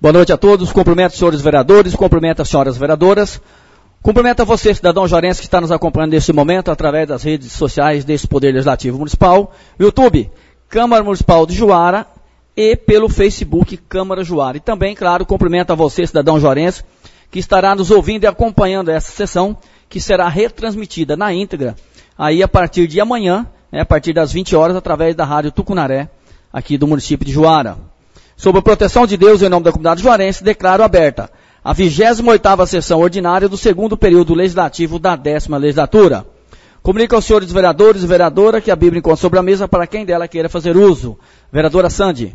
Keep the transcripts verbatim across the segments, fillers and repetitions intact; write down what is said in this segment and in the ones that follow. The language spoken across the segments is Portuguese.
Boa noite a todos, cumprimento os senhores vereadores, cumprimento as senhoras vereadoras, cumprimento a você, cidadão juarense, que está nos acompanhando neste momento através das redes sociais deste Poder Legislativo Municipal, YouTube, Câmara Municipal de Juara e pelo Facebook Câmara Juara. E também, claro, cumprimento a você, cidadão juarense, que estará nos ouvindo e acompanhando essa sessão, que será retransmitida na íntegra, aí a partir de amanhã, né, a partir das vinte horas, através da Rádio Tucunaré, aqui do município de Juara. Sob a proteção de Deus, em nome da comunidade juarense, declaro aberta a vigésima oitava sessão ordinária do segundo período legislativo da décima legislatura. Comunico aos senhores vereadores e vereadora que a Bíblia encontra sobre a mesa para quem dela queira fazer uso. Vereadora Sandy.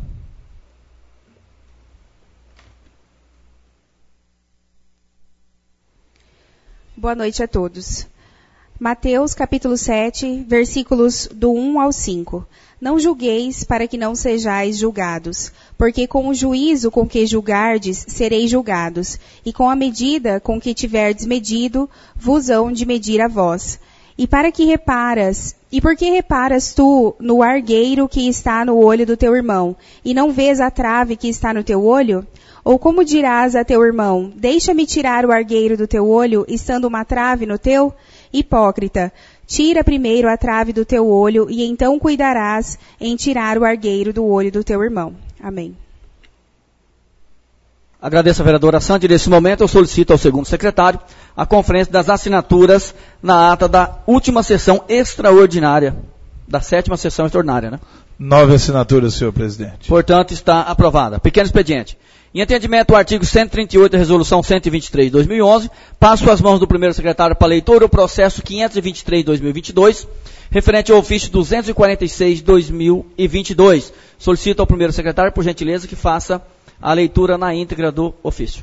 Boa noite a todos. Mateus capítulo sete, versículos do um ao cinco. Não julgueis para que não sejais julgados, porque com o juízo com que julgardes, sereis julgados, e com a medida com que tiverdes medido, vos hão de medir a vós. E para que reparas, e por que reparas tu no argueiro que está no olho do teu irmão, e não vês a trave que está no teu olho? Ou como dirás a teu irmão, deixa-me tirar o argueiro do teu olho, estando uma trave no teu? Hipócrita, tira primeiro a trave do teu olho, e então cuidarás em tirar o argueiro do olho do teu irmão. Amém. Agradeço a vereadora Sandy. Nesse momento eu solicito ao segundo secretário a conferência das assinaturas na ata da última sessão extraordinária, da sétima sessão extraordinária, né? Nove assinaturas, senhor presidente. Portanto, está aprovada. Pequeno expediente. Em entendimento, o artigo cento e trinta e oito da Resolução cento e vinte e três de dois mil e onze, passo às mãos do primeiro secretário para leitura o processo quinhentos e vinte e três de dois mil e vinte e dois, referente ao ofício duzentos e quarenta e seis de dois mil e vinte e dois. Solicito ao primeiro secretário, por gentileza, que faça a leitura na íntegra do ofício.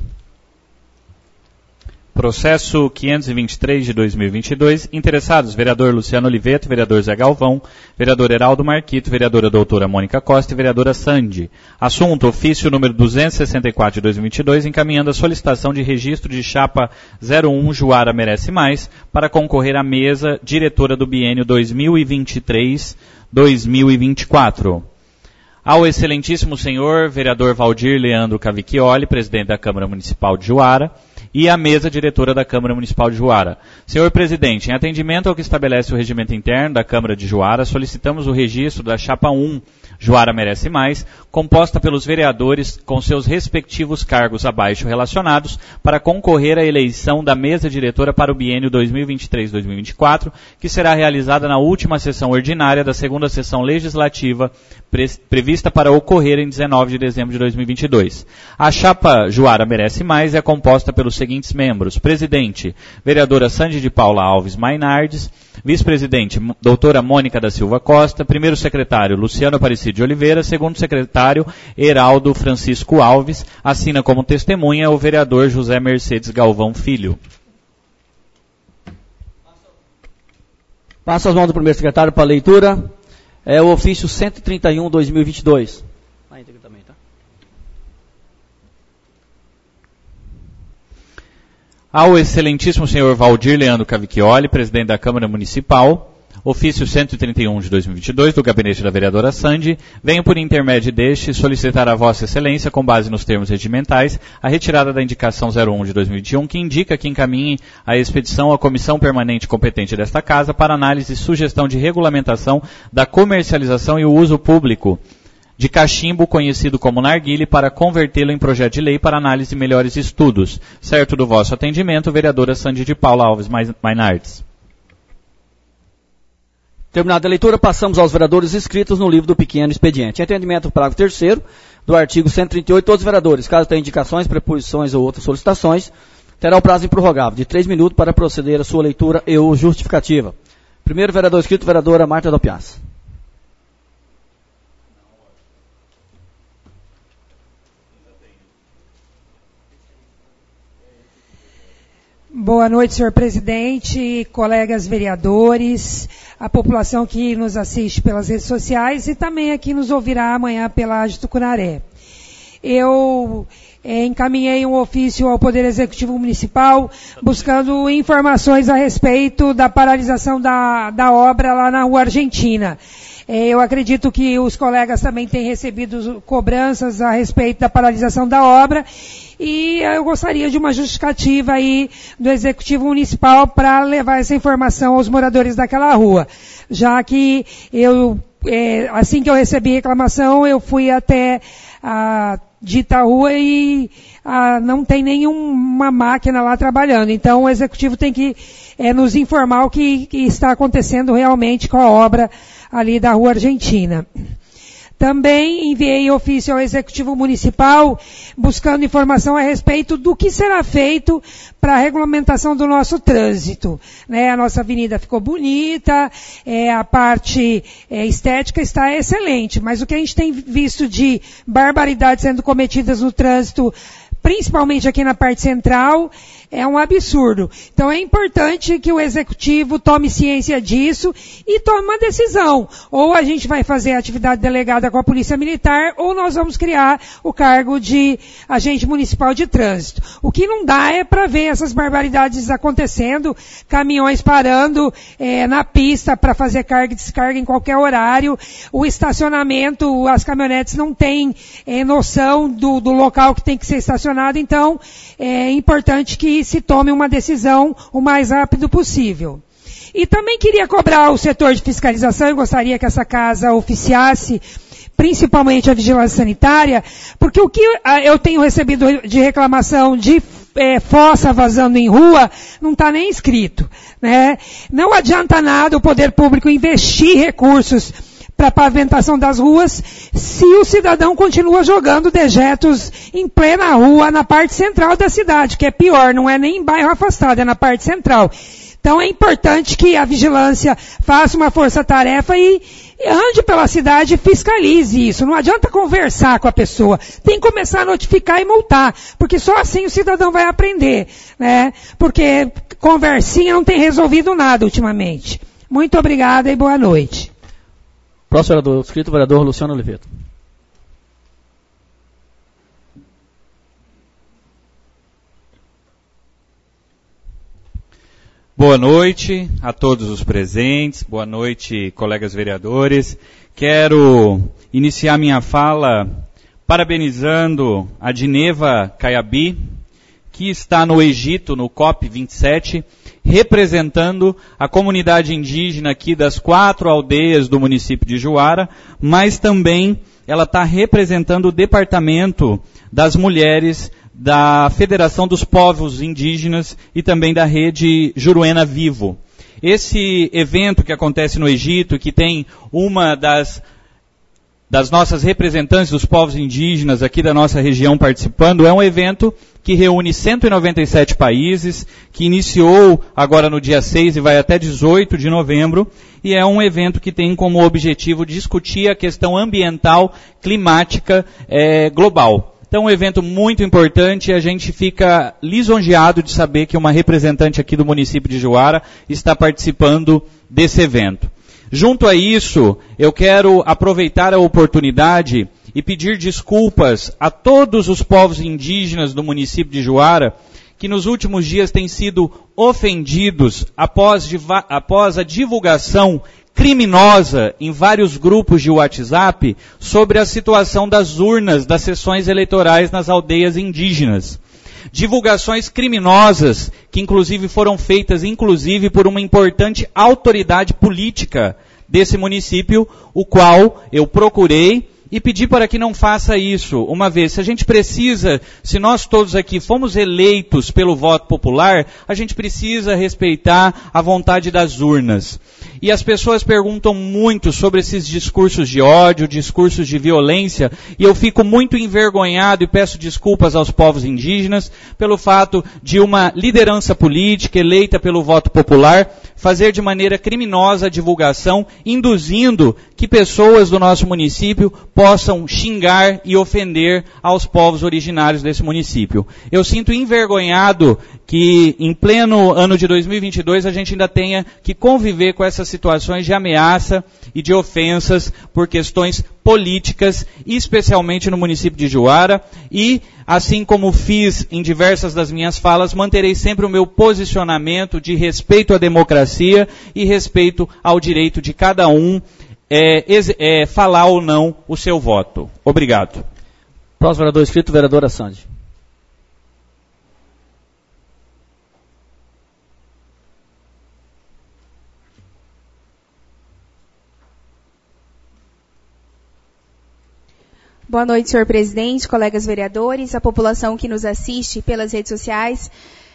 Processo quinhentos e vinte e três de dois mil e vinte e dois, interessados, vereador Luciano Oliveto, vereador Zé Galvão, vereador Heraldo Marquito, vereadora doutora Mônica Costa e vereadora Sandy. Assunto, ofício número duzentos e sessenta e quatro de dois mil e vinte e dois, encaminhando a solicitação de registro de chapa zero um Juara Merece Mais, para concorrer à mesa diretora do biênio dois mil e vinte e três a dois mil e vinte e quatro. Ao excelentíssimo senhor vereador Valdir Leandro Cavicchioli, presidente da Câmara Municipal de Juara, e a mesa diretora da Câmara Municipal de Juara. Senhor presidente, em atendimento ao que estabelece o regimento interno da Câmara de Juara, solicitamos o registro da chapa um, Juara Merece Mais, composta pelos vereadores com seus respectivos cargos abaixo relacionados, para concorrer à eleição da mesa diretora para o biênio dois mil e vinte e três a dois mil e vinte e quatro, que será realizada na última sessão ordinária da segunda sessão legislativa, pre- prevista para ocorrer em dezenove de dezembro de dois mil e vinte e dois. A chapa Juara Merece Mais é composta pelos seguintes membros: presidente, vereadora Sandy de Paula Alves Mainardes, vice-presidente, doutora Mônica da Silva Costa, primeiro secretário, Luciano Aparecido de Oliveira, segundo secretário, Heraldo Francisco Alves, assina como testemunha o vereador José Mercedes Galvão Filho. Passo as mãos do primeiro secretário para a leitura. É o ofício cento e trinta e um de dois mil e vinte e dois. Na íntegra também, tá? Ao excelentíssimo senhor Valdir Leandro Cavicchioli, presidente da Câmara Municipal, ofício cento e trinta e um de dois mil e vinte e dois, do gabinete da vereadora Sandy, venho por intermédio deste solicitar a vossa excelência, com base nos termos regimentais, a retirada da indicação zero um de dois mil e vinte e um, que indica que encaminhe a expedição à comissão permanente competente desta casa para análise e sugestão de regulamentação da comercialização e o uso público de cachimbo, conhecido como narguile, para convertê-lo em projeto de lei para análise e melhores estudos. Certo do vosso atendimento, vereadora Sandy de Paula Alves Mainardes. Terminada a leitura, passamos aos vereadores inscritos no livro do pequeno expediente. Em atendimento ao parágrafo terceiro do artigo cento e trinta e oito, todos os vereadores, caso tenham indicações, preposições ou outras solicitações, terá o prazo improrrogável de três minutos para proceder a sua leitura e ou justificativa. Primeiro vereador inscrito, vereadora Marta Dopias. Boa noite, senhor presidente, colegas vereadores, a população que nos assiste pelas redes sociais e também aqui nos ouvirá amanhã pela Rádio Tucunaré. Eu é, encaminhei um ofício ao Poder Executivo Municipal buscando informações a respeito da paralisação da, da obra lá na Rua Argentina. É, eu acredito que os colegas também têm recebido cobranças a respeito da paralisação da obra e eu gostaria de uma justificativa aí do Executivo Municipal para levar essa informação aos moradores daquela rua, já que eu, é, assim que eu recebi reclamação, eu fui até a dita rua e ah, não tem nenhuma máquina lá trabalhando. Então o Executivo tem que é, nos informar o que, que está acontecendo realmente com a obra ali da Rua Argentina. Também enviei ofício ao Executivo Municipal buscando informação a respeito do que será feito para a regulamentação do nosso trânsito. Né? A nossa avenida ficou bonita, é, a parte é, estética está excelente, mas o que a gente tem visto de barbaridades sendo cometidas no trânsito, principalmente aqui na parte central, é um absurdo. Então é importante que o Executivo tome ciência disso e tome uma decisão. Ou a gente vai fazer a atividade delegada com a Polícia Militar, ou nós vamos criar o cargo de agente municipal de trânsito. O que não dá é para ver essas barbaridades acontecendo, caminhões parando é, na pista para fazer carga e descarga em qualquer horário, o estacionamento, as caminhonetes não têm é, noção do, do local que tem que ser estacionado, então é importante que se tome uma decisão o mais rápido possível. E também queria cobrar o setor de fiscalização, eu gostaria que essa casa oficiasse, principalmente a vigilância sanitária, porque o que eu tenho recebido de reclamação de é, fossa vazando em rua, não está nem escrito. Né? Não adianta nada o poder público investir recursos para a pavimentação das ruas, se o cidadão continua jogando dejetos em plena rua, na parte central da cidade, que é pior, não é nem em bairro afastado, é na parte central. Então é importante que a vigilância faça uma força-tarefa e ande pela cidade e fiscalize isso. Não adianta conversar com a pessoa, tem que começar a notificar e multar, porque só assim o cidadão vai aprender, né? Porque conversinha não tem resolvido nada ultimamente. Muito obrigada e boa noite. Próximo vereador, inscrito, vereador Luciano Oliveto. Boa noite a todos os presentes, boa noite, colegas vereadores. Quero iniciar minha fala parabenizando a Dineva Caiabi, que está no Egito, no COP vinte e sete, representando a comunidade indígena aqui das quatro aldeias do município de Juara, mas também ela está representando o departamento das mulheres da Federação dos Povos Indígenas e também da rede Juruena Vivo. Esse evento que acontece no Egito, que tem uma das das nossas representantes dos povos indígenas aqui da nossa região participando, é um evento que reúne cento e noventa e sete países, que iniciou agora no dia seis e vai até dezoito de novembro, e é um evento que tem como objetivo discutir a questão ambiental, climática é, global. Então, um evento muito importante, e a gente fica lisonjeado de saber que uma representante aqui do município de Juara está participando desse evento. Junto a isso, eu quero aproveitar a oportunidade e pedir desculpas a todos os povos indígenas do município de Juara, que nos últimos dias têm sido ofendidos após, após a divulgação criminosa em vários grupos de WhatsApp sobre a situação das urnas das sessões eleitorais nas aldeias indígenas. Divulgações criminosas que inclusive foram feitas inclusive por uma importante autoridade política desse município, o qual eu procurei e pedi para que não faça isso. Uma vez, se a gente precisa, se nós todos aqui fomos eleitos pelo voto popular, a gente precisa respeitar a vontade das urnas. E as pessoas perguntam muito sobre esses discursos de ódio, discursos de violência, e eu fico muito envergonhado e peço desculpas aos povos indígenas pelo fato de uma liderança política eleita pelo voto popular fazer de maneira criminosa a divulgação, induzindo que pessoas do nosso município possam xingar e ofender aos povos originários desse município. Eu sinto envergonhado que em pleno ano de dois mil e vinte e dois a gente ainda tenha que conviver com essas situações de ameaça e de ofensas por questões políticas, especialmente no município de Juara, e assim como fiz em diversas das minhas falas, manterei sempre o meu posicionamento de respeito à democracia e respeito ao direito de cada um é, é, falar ou não o seu voto. Obrigado. Próximo vereador inscrito, vereadora Sandy. Boa noite, senhor presidente, colegas vereadores, a população que nos assiste pelas redes sociais,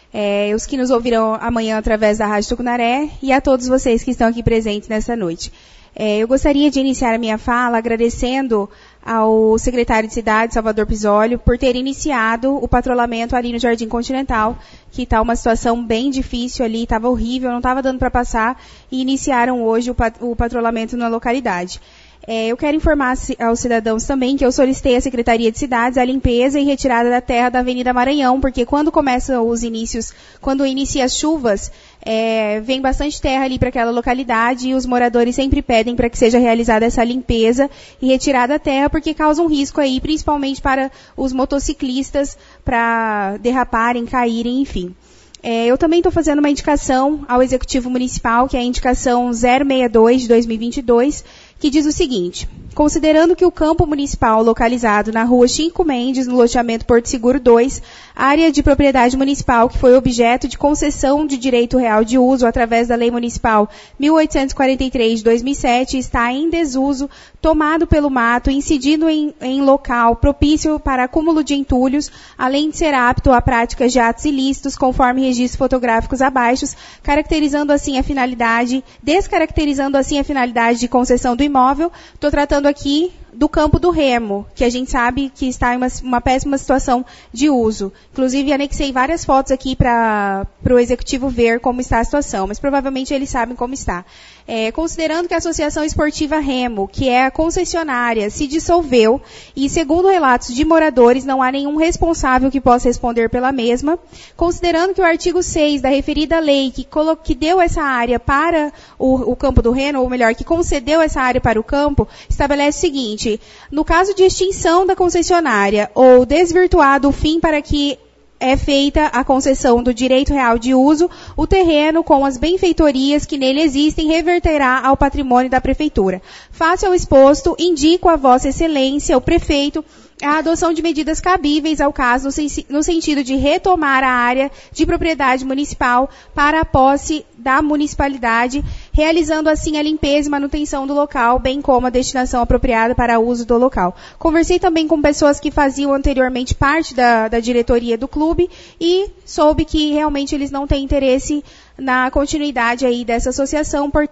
é, os que nos ouvirão amanhã através da Rádio Tucunaré e a todos vocês que estão aqui presentes nessa noite. É, eu gostaria de iniciar a minha fala agradecendo ao secretário de Cidade, Salvador Pizzolio, por ter iniciado o patrulhamento ali no Jardim Continental, que está uma situação bem difícil ali, estava horrível, não estava dando para passar, e iniciaram hoje o, pat- o patrulhamento na localidade. É, eu quero informar aos cidadãos também que eu solicitei à Secretaria de Cidades a limpeza e retirada da terra da Avenida Maranhão, porque quando começam os inícios, quando inicia as chuvas, é, vem bastante terra ali para aquela localidade e os moradores sempre pedem para que seja realizada essa limpeza e retirada da terra, porque causa um risco aí, principalmente para os motociclistas, para derraparem, caírem, enfim. É, eu também estou fazendo uma indicação ao Executivo Municipal, que é a indicação zero sessenta e dois de dois mil e vinte e dois, que diz o seguinte: considerando que o campo municipal localizado na rua Chico Mendes, no loteamento Porto Seguro dois, área de propriedade municipal que foi objeto de concessão de direito real de uso através da Lei Municipal mil oitocentos e quarenta e três de dois mil e sete, está em desuso, tomado pelo mato, incidindo em, em local propício para acúmulo de entulhos, além de ser apto a práticas de atos ilícitos, conforme registros fotográficos abaixo, caracterizando assim a finalidade, descaracterizando assim a finalidade de concessão do imóvel. Estou tratando aqui do campo do Remo, que a gente sabe que está em uma, uma péssima situação de uso. Inclusive, anexei várias fotos aqui para o Executivo ver como está a situação, mas provavelmente eles sabem como está. É, considerando que a Associação Esportiva Remo, que é a concessionária, se dissolveu e, segundo relatos de moradores, não há nenhum responsável que possa responder pela mesma, considerando que o artigo seis da referida lei que, colo- que deu essa área para o, o campo do Remo, ou melhor, que concedeu essa área para o campo, estabelece o seguinte: no caso de extinção da concessionária ou desvirtuado o fim para que é feita a concessão do direito real de uso, o terreno, com as benfeitorias que nele existem, reverterá ao patrimônio da Prefeitura. Face ao exposto, indico a Vossa Excelência, o Prefeito, a adoção de medidas cabíveis ao caso no, sen- no sentido de retomar a área de propriedade municipal para a posse da municipalidade, realizando assim a limpeza e manutenção do local, bem como a destinação apropriada para uso do local. Conversei também com pessoas que faziam anteriormente parte da, da diretoria do clube e soube que realmente eles não têm interesse na continuidade aí dessa associação. Por...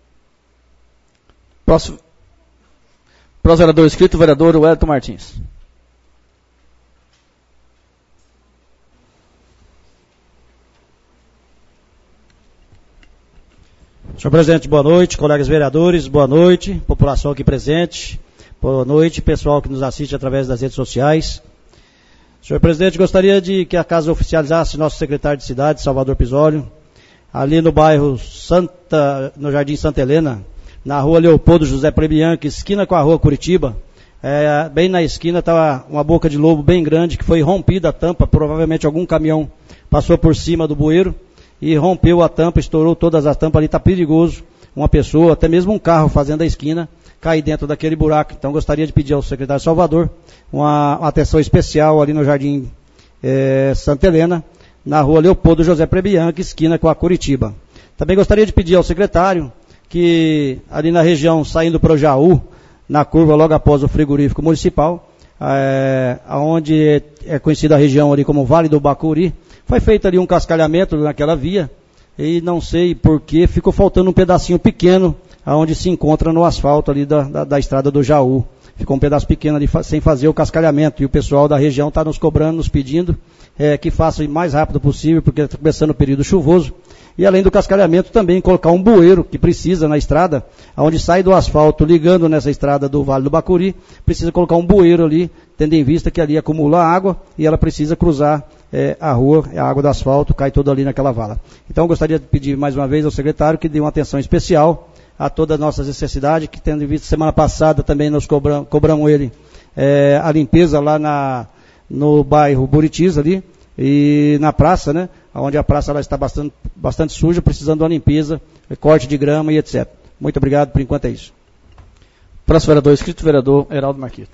Próximo, próximo vereador inscrito, vereador Wellington Martins. Senhor presidente, boa noite. Colegas vereadores, boa noite. População aqui presente, boa noite. Pessoal que nos assiste através das redes sociais. Senhor presidente, gostaria de que a casa oficializasse nosso secretário de cidade, Salvador Pizzolio, ali no bairro Santa, no Jardim Santa Helena, na rua Leopoldo José Prebianchi, esquina com a rua Curitiba. É, bem na esquina estava uma boca de lobo bem grande, que foi rompida a tampa, provavelmente algum caminhão passou por cima do bueiro e rompeu a tampa, estourou todas as tampas ali, está perigoso uma pessoa, até mesmo um carro fazendo a esquina, cair dentro daquele buraco. Então gostaria de pedir ao secretário Salvador uma, uma atenção especial ali no Jardim é, Santa Helena, na rua Leopoldo José Prebianchi, esquina com a Curitiba. Também gostaria de pedir ao secretário que ali na região, saindo para o Jaú, na curva logo após o frigorífico municipal, é, onde é conhecida a região ali como Vale do Bacuri, foi feito ali um cascalhamento naquela via, e não sei por que ficou faltando um pedacinho pequeno, aonde se encontra no asfalto ali da, da, da estrada do Jaú. Ficou um pedaço pequeno ali sem fazer o cascalhamento, e o pessoal da região está nos cobrando, nos pedindo é, que faça o mais rápido possível, porque está começando o período chuvoso. E além do cascalhamento, também colocar um bueiro que precisa na estrada, onde sai do asfalto, ligando nessa estrada do Vale do Bacuri, precisa colocar um bueiro ali, tendo em vista que ali acumula água e ela precisa cruzar é, a rua, a água do asfalto cai toda ali naquela vala. Então, eu gostaria de pedir mais uma vez ao secretário que dê uma atenção especial a todas as nossas necessidades, que tendo em vista, semana passada também nós cobramos, cobramos ele é, a limpeza lá na, no bairro Buritis ali, e na praça, né, onde a praça ela está bastante, bastante suja, precisando de uma limpeza, corte de grama e etcétera. Muito obrigado, por enquanto é isso. Próximo vereador inscrito, vereador Heraldo Marquito.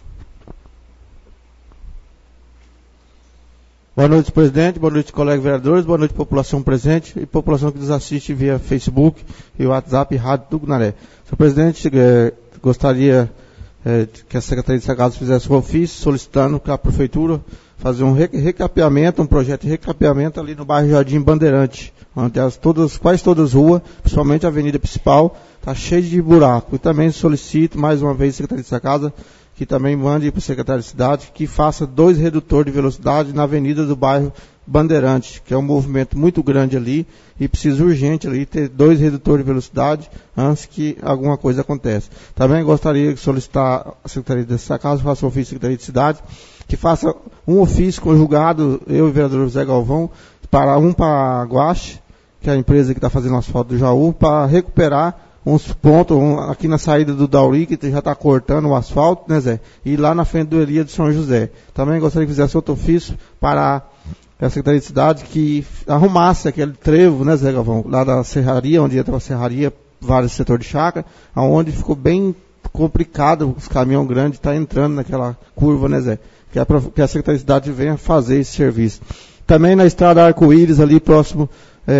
Boa noite, presidente. Boa noite, colegas vereadores. Boa noite, população presente e população que nos assiste via Facebook e WhatsApp e Rádio Tucunaré. Senhor presidente, eh, gostaria eh, que a Secretaria de Sacados fizesse um ofício solicitando que a Prefeitura fazer um recapeamento, um projeto de recapeamento ali no bairro Jardim Bandeirante, onde as, todas, quase todas as ruas, principalmente a avenida principal, está cheia de buraco. E também solicito, mais uma vez, a Secretaria de Sacados, que também mande para o secretário de cidade, que faça dois redutores de velocidade na avenida do bairro Bandeirante, que é um movimento muito grande ali, e precisa urgente ali ter dois redutores de velocidade antes que alguma coisa aconteça. Também gostaria de solicitar a Secretaria de Sacados, faça um ofício à Secretaria de Cidade, que faça um ofício conjugado, eu e o vereador José Galvão, para um para a Guache, que é a empresa que está fazendo o asfalto do Jaú, para recuperar uns pontos, um, aqui na saída do Dauri, que já está cortando o asfalto, né, Zé? E lá na frente do Elia de São José. Também gostaria que fizesse outro ofício para a Secretaria de Cidade que arrumasse aquele trevo, né, Zé Galvão? Lá da serraria, onde entra a serraria, vários setores de chácara, onde ficou bem complicado, os caminhões grandes estão tá entrando naquela curva, né, Zé? Que a, que a Secretaria de Cidade venha fazer esse serviço. Também na estrada Arco-Íris, ali próximo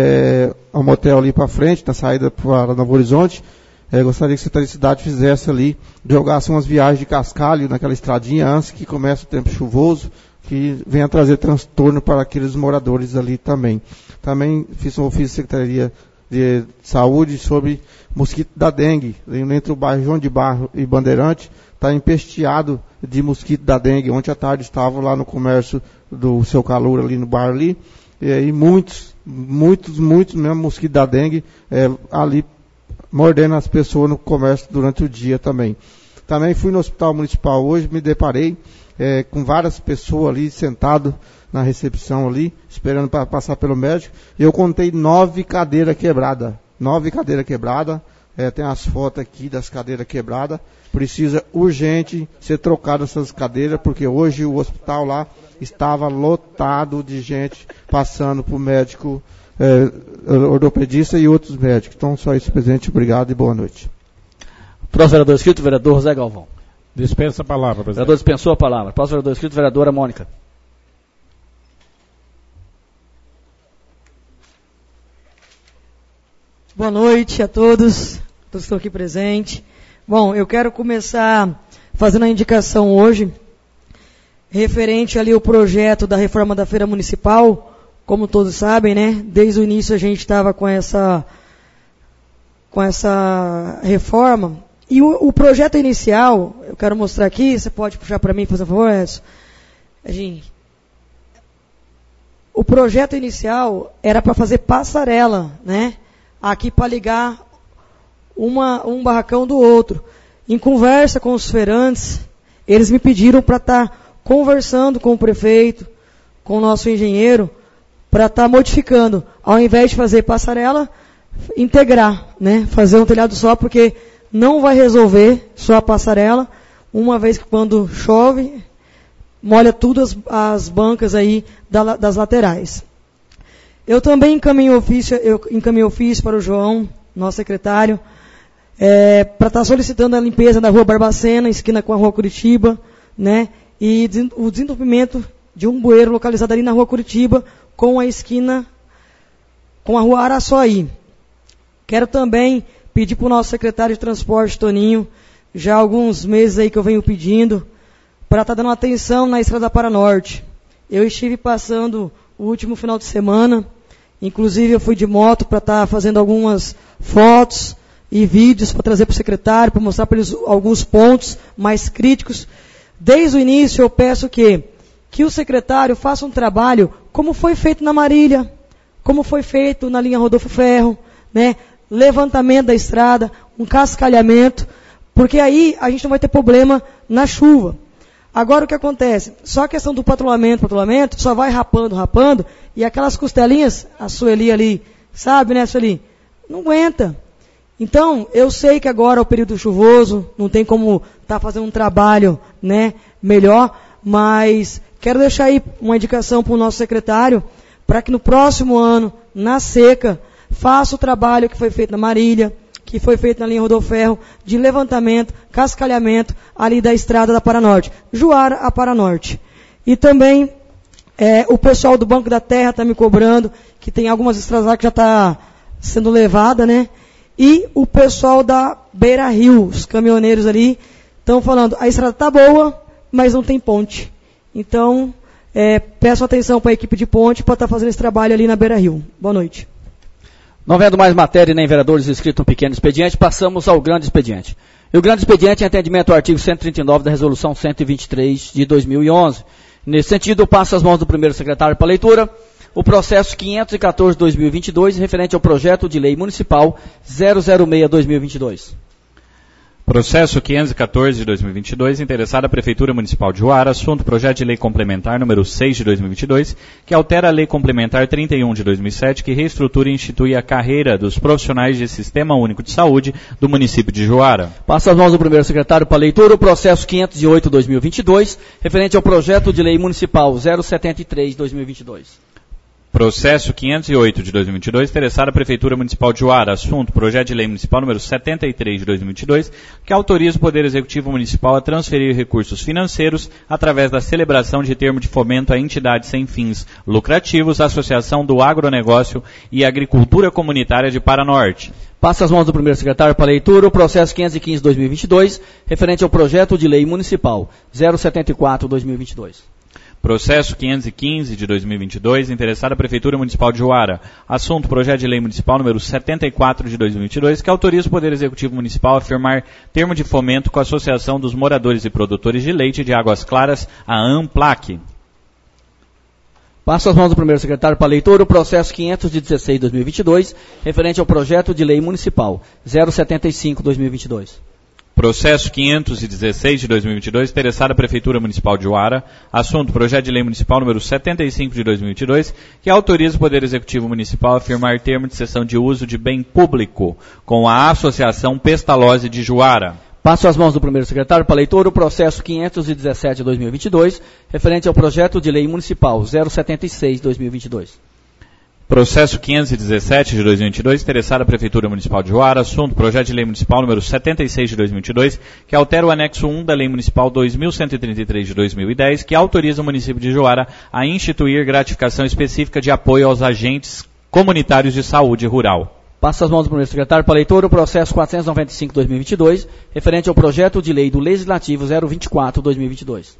É, ao motel ali para frente, na saída para Novo Horizonte, é, gostaria que a Secretaria de Cidade fizesse ali, jogasse umas viagens de cascalho naquela estradinha antes que comece o tempo chuvoso, que venha trazer transtorno para aqueles moradores ali também. Também fiz um ofício da Secretaria de Saúde sobre mosquito da dengue, entre o bairro João de Barro e Bandeirante, está empesteado de mosquito da dengue. Ontem à tarde estava lá no comércio do Seu Calor, ali no bar ali, e aí muitos muitos, muitos mesmo mosquitos da dengue é, ali mordendo as pessoas no comércio durante o dia também. Também fui no hospital municipal hoje, me deparei é, com várias pessoas ali sentado na recepção ali, esperando para passar pelo médico, e eu contei nove cadeiras quebradas. Nove cadeiras quebradas, é, tem as fotos aqui das cadeiras quebradas, precisa urgente ser trocado essas cadeiras, porque hoje o hospital lá estava lotado de gente passando por médico, eh, ortopedista e outros médicos. Então, só isso, presidente. Obrigado e boa noite. Próximo vereador inscrito, vereador José Galvão. Dispensa a palavra, presidente. Vereador dispensou a palavra. Próximo vereador inscrito, vereadora Mônica. Boa noite a todos, todos que estão aqui presentes. Bom, eu quero começar fazendo a indicação hoje referente ali ao projeto da reforma da Feira Municipal. Como todos sabem, né? Desde o início a gente estava com essa, com essa reforma. E o, o projeto inicial, eu quero mostrar aqui, você pode puxar para mim, por favor, Edson? Gente, o projeto inicial era para fazer passarela, né? Aqui para ligar uma, um barracão do outro. Em conversa com os feirantes, eles me pediram para estar tá conversando com o prefeito, com o nosso engenheiro, para estar tá modificando. Ao invés de fazer passarela, integrar, né? Fazer um telhado só, porque não vai resolver só a passarela, uma vez que quando chove, molha tudo as, as bancas aí da, das laterais. Eu também encaminhei ofício, eu encaminhei ofício para o João, nosso secretário, é, para estar tá solicitando a limpeza da rua Barbacena, esquina com a rua Curitiba, né? E o desentupimento de um bueiro localizado ali na rua Curitiba, com a esquina, com a rua Araçuaí. Quero também pedir para o nosso secretário de transporte, Toninho, já há alguns meses aí que eu venho pedindo, para estar tá dando atenção na Estrada Paranorte. Eu estive passando o último final de semana, inclusive eu fui de moto para estar tá fazendo algumas fotos e vídeos para trazer para o secretário, para mostrar para eles alguns pontos mais críticos. Desde o início eu peço que, que o secretário faça um trabalho como foi feito na Marília, como foi feito na linha Rodolfo Ferro, né? Levantamento da estrada, um cascalhamento, porque aí a gente não vai ter problema na chuva. Agora o que acontece? Só a questão do patrulhamento, patrulhamento, só vai rapando, rapando, e aquelas costelinhas, a Sueli ali, sabe, né, Sueli? Não aguenta. Então, eu sei que agora é o período chuvoso, não tem como estar tá fazendo um trabalho, né, melhor, mas quero deixar aí uma indicação para o nosso secretário, para que no próximo ano, na seca, faça o trabalho que foi feito na Marília, que foi feito na linha Rodoferro de levantamento, cascalhamento ali da estrada da Paranorte, Juara a Paranorte. E também é, o pessoal do Banco da Terra está me cobrando, que tem algumas estradas lá que já está sendo levada, né? E o pessoal da Beira Rio, os caminhoneiros ali, estão falando, a estrada está boa, mas não tem ponte. Então, é, peço atenção para a equipe de ponte para estar tá fazendo esse trabalho ali na Beira Rio. Boa noite. Não havendo mais matéria nem vereadores inscritos no pequeno expediente, passamos ao grande expediente. E o grande expediente é atendimento ao artigo cento e trinta e nove da Resolução cento e vinte e três de dois mil e onze. Nesse sentido, passo às mãos do primeiro secretário para leitura o processo quinhentos e quatorze barra dois mil e vinte e dois, referente ao projeto de lei municipal zero zero seis barra dois mil e vinte e dois. Processo quinhentos e quatorze de dois mil e vinte e dois, interessada a Prefeitura Municipal de Juara, assunto projeto de lei complementar número seis de dois mil e vinte e dois, que altera a lei complementar trinta e um de dois mil e sete, que reestrutura e institui a carreira dos profissionais de Sistema Único de Saúde do município de Juara. Passa as mãos do primeiro secretário para leitura o processo quinhentos e oito barra dois mil e vinte e dois, referente ao projeto de lei municipal zero setenta e três barra dois mil e vinte e dois. Processo quinhentos e oito de dois mil e vinte e dois, interessada a Prefeitura Municipal de Juara, assunto projeto de lei municipal número setenta e três de dois mil e vinte e dois, que autoriza o Poder Executivo Municipal a transferir recursos financeiros através da celebração de termo de fomento a entidades sem fins lucrativos, Associação do Agronegócio e Agricultura Comunitária de Paranorte. Passa as mãos do primeiro secretário para leitura o processo quinhentos e quinze barra dois mil e vinte e dois, referente ao projeto de lei municipal zero setenta e quatro barra dois mil e vinte e dois. Processo quinhentos e quinze de dois mil e vinte e dois, interessada a Prefeitura Municipal de Juara. Assunto, projeto de lei municipal número setenta e quatro de dois mil e vinte e dois, que autoriza o Poder Executivo Municipal a firmar termo de fomento com a Associação dos Moradores e Produtores de Leite de Águas Claras, a AMPLAC. Passo as mãos do primeiro secretário para leitura o processo quinhentos e dezesseis de dois mil e vinte e dois, referente ao projeto de lei municipal zero setenta e cinco barra dois mil e vinte e dois. Processo quinhentos e dezesseis de dois mil e vinte e dois, interessada a Prefeitura Municipal de Juara, assunto, projeto de lei municipal número setenta e cinco de dois mil e vinte e dois, que autoriza o Poder Executivo Municipal a firmar termo de cessão de uso de bem público com a Associação Pestalozzi de Juara. Passo as mãos do primeiro secretário para leitura o processo quinhentos e dezessete de dois mil e vinte e dois, referente ao projeto de lei municipal zero setenta e seis de dois mil e vinte e dois. Processo quinhentos e dezessete de dois mil e vinte e dois, interessada a Prefeitura Municipal de Juara, assunto, projeto de lei municipal número setenta e seis de dois mil e vinte e dois, que altera o anexo um da Lei Municipal dois mil cento e trinta e três de dois mil e dez, que autoriza o município de Juara a instituir gratificação específica de apoio aos agentes comunitários de saúde rural. Passa as mãos do primeiro secretário para leitura o processo quatrocentos e noventa e cinco de dois mil e vinte e dois, referente ao projeto de lei do Legislativo zero vinte e quatro de dois mil e vinte e dois.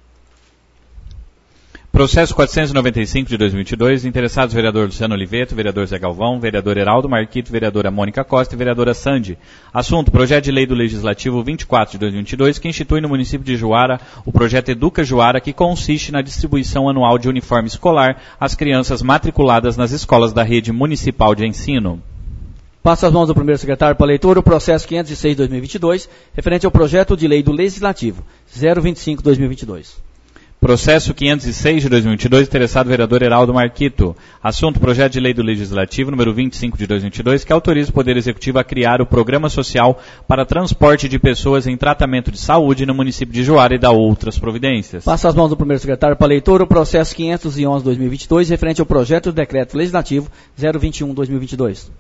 Processo quatrocentos e noventa e cinco de dois mil e vinte e dois, interessados vereador Luciano Oliveto, vereador Zé Galvão, vereador Heraldo Marquito, vereadora Mônica Costa e vereadora Sandy. Assunto, projeto de lei do Legislativo vinte e quatro de dois mil e vinte e dois, que institui no município de Juara o projeto Educa Juara, que consiste na distribuição anual de uniforme escolar às crianças matriculadas nas escolas da rede municipal de ensino. Passa as mãos do primeiro secretário para leitura o processo quinhentos e seis de dois mil e vinte e dois, referente ao projeto de lei do Legislativo zero vinte e cinco de dois mil e vinte e dois. Processo quinhentos e seis de dois mil e vinte e dois, interessado vereador Heraldo Marquito. Assunto, projeto de lei do Legislativo número vinte e cinco de dois mil e vinte e dois, que autoriza o Poder Executivo a criar o Programa Social para transporte de pessoas em tratamento de saúde no município de Juara e da outras providências. Passa as mãos do primeiro secretário para leitura o processo quinhentos e onze de dois mil e vinte e dois, referente ao projeto de decreto legislativo zero vinte e um de dois mil e vinte e dois.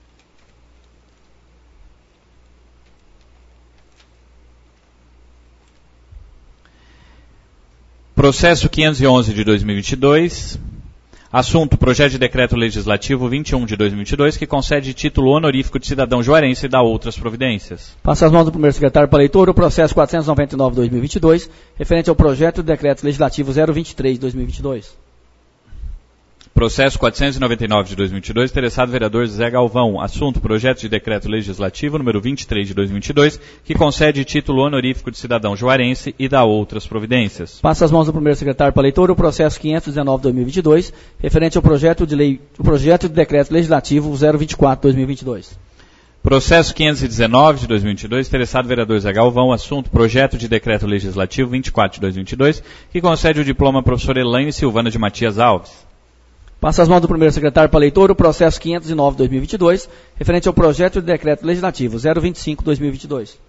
Processo quinhentos e onze de dois mil e vinte e dois, assunto, projeto de decreto legislativo vinte e um de dois mil e vinte e dois, que concede título honorífico de cidadão juarense e dá outras providências. Passa as mãos do primeiro secretário para leitura o processo quatrocentos e noventa e nove de dois mil e vinte e dois, referente ao projeto de decreto legislativo zero vinte e três de dois mil e vinte e dois. Processo quatrocentos e noventa e nove de dois mil e vinte e dois, interessado vereador Zé Galvão. Assunto, projeto de decreto legislativo número vinte e três de dois mil e vinte e dois, que concede título honorífico de cidadão juarense e dá outras providências. Passa as mãos do primeiro secretário para leitura o processo quinhentos e dezenove de dois mil e vinte e dois, referente ao projeto de lei, o projeto de decreto legislativo zero vinte e quatro de dois mil e vinte e dois. Processo quinhentos e dezenove de dois mil e vinte e dois, interessado vereador Zé Galvão, assunto, projeto de decreto legislativo vinte e quatro de dois mil e vinte e dois, que concede o diploma à professora Elaine Silvana de Matias Alves. Passa as mãos do primeiro secretário para leitura o processo quinhentos e nove de dois mil e vinte e dois, referente ao projeto de decreto legislativo zero vinte e cinco de dois mil e vinte e dois.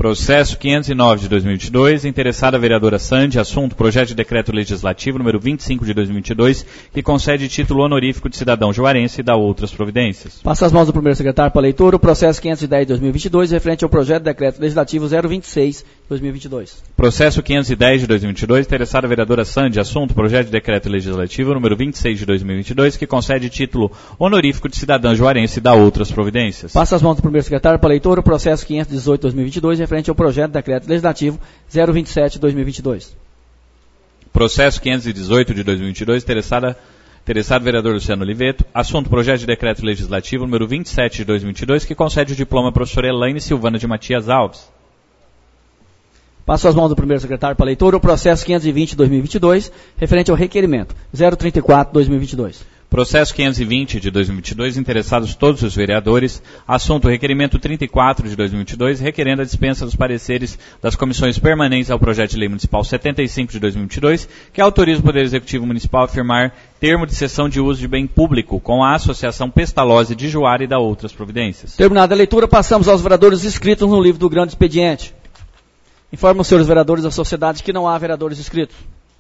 Processo quinhentos e nove de dois mil e vinte e dois, interessada a vereadora Sandy, assunto projeto de decreto legislativo número vinte e cinco de dois mil e vinte e dois, que concede título honorífico de cidadão juarense e dá outras providências. Passa as mãos do primeiro secretário para a leitura o processo quinhentos e dez de dois mil e vinte e dois, referente ao projeto de decreto legislativo zero vinte e seis de dois mil e vinte e dois. Processo quinhentos e dez de dois mil e vinte e dois, interessada a vereadora Sandy, assunto projeto de decreto legislativo número vinte e seis de dois mil e vinte e dois, que concede título honorífico de cidadã juarense e dá outras providências. Passa as mãos do primeiro secretário para a leitura o processo quinhentos e dezoito de dois mil e vinte e dois, referente ao projeto de decreto legislativo zero vinte e sete de dois mil e vinte e dois. Processo quinhentos e dezoito de dois mil e vinte e dois, interessada, interessado vereador Luciano Oliveto, assunto projeto de decreto legislativo número vinte e sete de dois mil e vinte e dois, que concede o diploma à professora Elaine Silvana de Matias Alves. Passo as mãos do primeiro secretário para a leitura o processo quinhentos e vinte de dois mil e vinte e dois, referente ao requerimento zero trinta e quatro de dois mil e vinte e dois. Processo quinhentos e vinte de dois mil e vinte e dois, interessados todos os vereadores, assunto requerimento trinta e quatro de dois mil e vinte e dois, requerendo a dispensa dos pareceres das comissões permanentes ao projeto de lei municipal setenta e cinco de dois mil e vinte e dois, que autoriza o Poder Executivo Municipal a firmar termo de cessão de uso de bem público com a Associação Pestalozzi de Juara e da outras providências. Terminada a leitura, passamos aos vereadores inscritos no livro do grande expediente. Informo os senhores vereadores da sociedade que não há vereadores inscritos.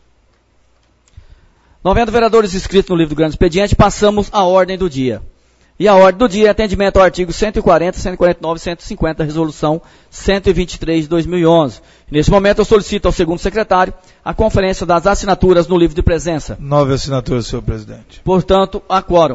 Não havendo vereadores inscritos no livro do grande expediente, passamos à ordem do dia. E a ordem do dia é atendimento ao artigo cento e quarenta, cento e quarenta e nove e cento e cinquenta, resolução cento e vinte e três de dois mil e onze. Nesse momento eu solicito ao segundo secretário a conferência das assinaturas no livro de presença. Nove assinaturas, senhor presidente. Portanto, há quórum.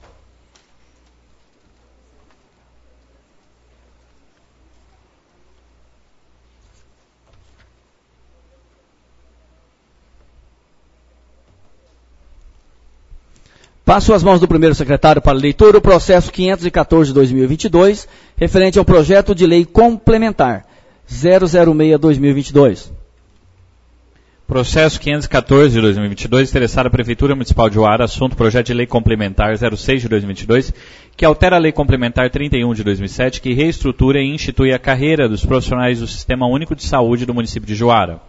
Passo as mãos do primeiro secretário para a leitura o processo quinhentos e quatorze de dois mil e vinte e dois, referente ao projeto de lei complementar zero zero seis de dois mil e vinte e dois. Processo quinhentos e quatorze de dois mil e vinte e dois, interessada a Prefeitura Municipal de Juara, assunto projeto de lei complementar zero seis de dois mil e vinte e dois, que altera a lei complementar trinta e um de dois mil e sete, que reestrutura e institui a carreira dos profissionais do Sistema Único de Saúde do município de Juara.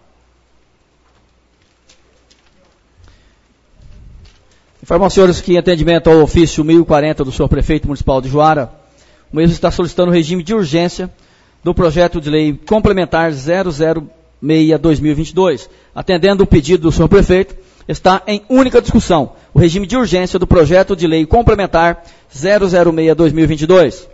Informo aos senhores que, em atendimento ao ofício mil e quarenta do senhor Prefeito Municipal de Juara, o mesmo está solicitando o regime de urgência do projeto de lei complementar zero zero seis de dois mil e vinte e dois. Atendendo o pedido do senhor Prefeito, está em única discussão o regime de urgência do projeto de lei complementar zero zero seis de dois mil e vinte e dois.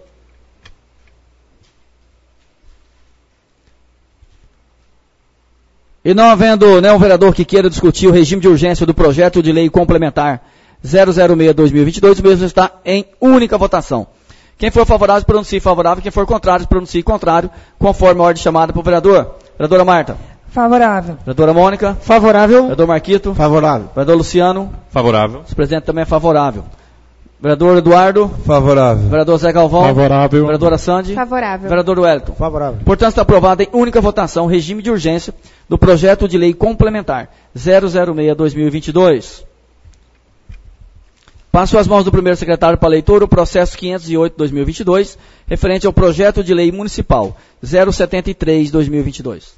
E não havendo nenhum vereador que queira discutir o regime de urgência do projeto de lei complementar zero zero seis de dois mil e vinte e dois, o mesmo está em única votação. Quem for favorável, pronuncie favorável. Quem for contrário, pronuncie contrário, conforme a ordem chamada para o vereador. Vereadora Marta. Favorável. Vereadora Mônica. Favorável. Vereador Marquito. Favorável. Vereador Luciano. Favorável. O presidente também é favorável. Vereador Eduardo. Favorável. Vereador Zé Galvão. Favorável. Vereadora Sandy. Favorável. Vereador Wellington. Favorável. Portanto, está aprovado em única votação o regime de urgência do projeto de lei complementar zero zero seis de dois mil e vinte e dois. Passo as mãos do primeiro secretário para a leitura o processo quinhentos e oito de dois mil e vinte e dois, referente ao projeto de lei municipal zero setenta e três de dois mil e vinte e dois.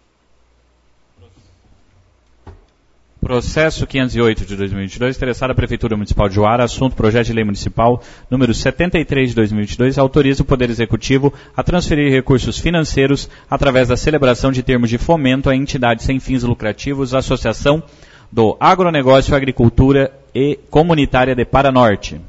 Processo quinhentos e oito de dois mil e vinte e dois, interessada a Prefeitura Municipal de Juara, assunto projeto de lei municipal número setenta e três de dois mil e vinte e dois, autoriza o Poder Executivo a transferir recursos financeiros através da celebração de termos de fomento a entidades sem fins lucrativos, a Associação do Agronegócio, Agricultura e Comunitária de Paranorte.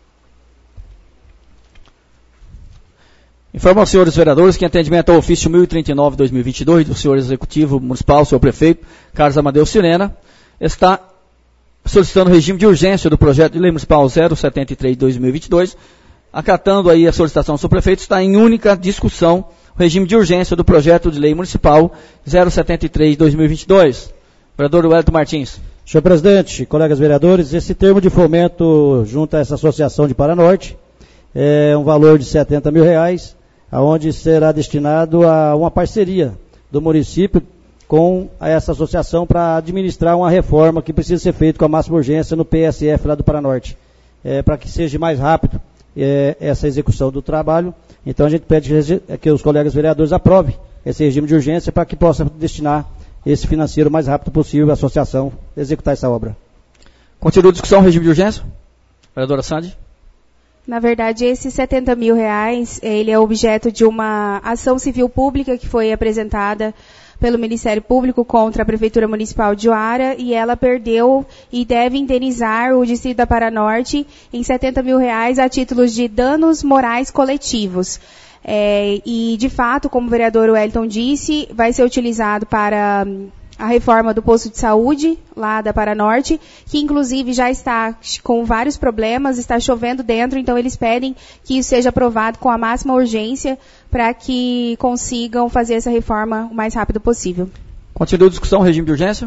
Informo aos senhores vereadores que, em atendimento ao ofício mil e trinta e nove de dois mil e vinte e dois do senhor Executivo Municipal, senhor Prefeito Carlos Amadeu Sirena, está solicitando o regime de urgência do projeto de lei municipal zero setenta e três de dois mil e vinte e dois, acatando aí a solicitação do senhor Prefeito, está em única discussão o regime de urgência do projeto de lei municipal zero setenta e três de dois mil e vinte e dois. Vereador Wellington Martins. Senhor presidente, colegas vereadores, esse termo de fomento junto a essa associação de Paranorte é um valor de setenta mil reais, aonde será destinado a uma parceria do município com essa associação para administrar uma reforma que precisa ser feita com a máxima urgência no P S F lá do Paranorte, é, para que seja mais rápido é, essa execução do trabalho. Então a gente pede que os colegas vereadores aprovem esse regime de urgência para que possa destinar esse financeiro o mais rápido possível à associação executar essa obra. Continua a discussão, regime de urgência. Vereadora Sandy. Na verdade, esses setenta mil reais, ele é objeto de uma ação civil pública que foi apresentada pelo Ministério Público contra a Prefeitura Municipal de Juara, e ela perdeu e deve indenizar o Distrito da Paranorte em setenta mil reais a títulos de danos morais coletivos. É, e, de fato, como o vereador Wellington disse, vai ser utilizado para a reforma do posto de saúde lá da Paranorte, que inclusive já está com vários problemas, está chovendo dentro, então eles pedem que isso seja aprovado com a máxima urgência para que consigam fazer essa reforma o mais rápido possível. Continua a discussão, regime de urgência.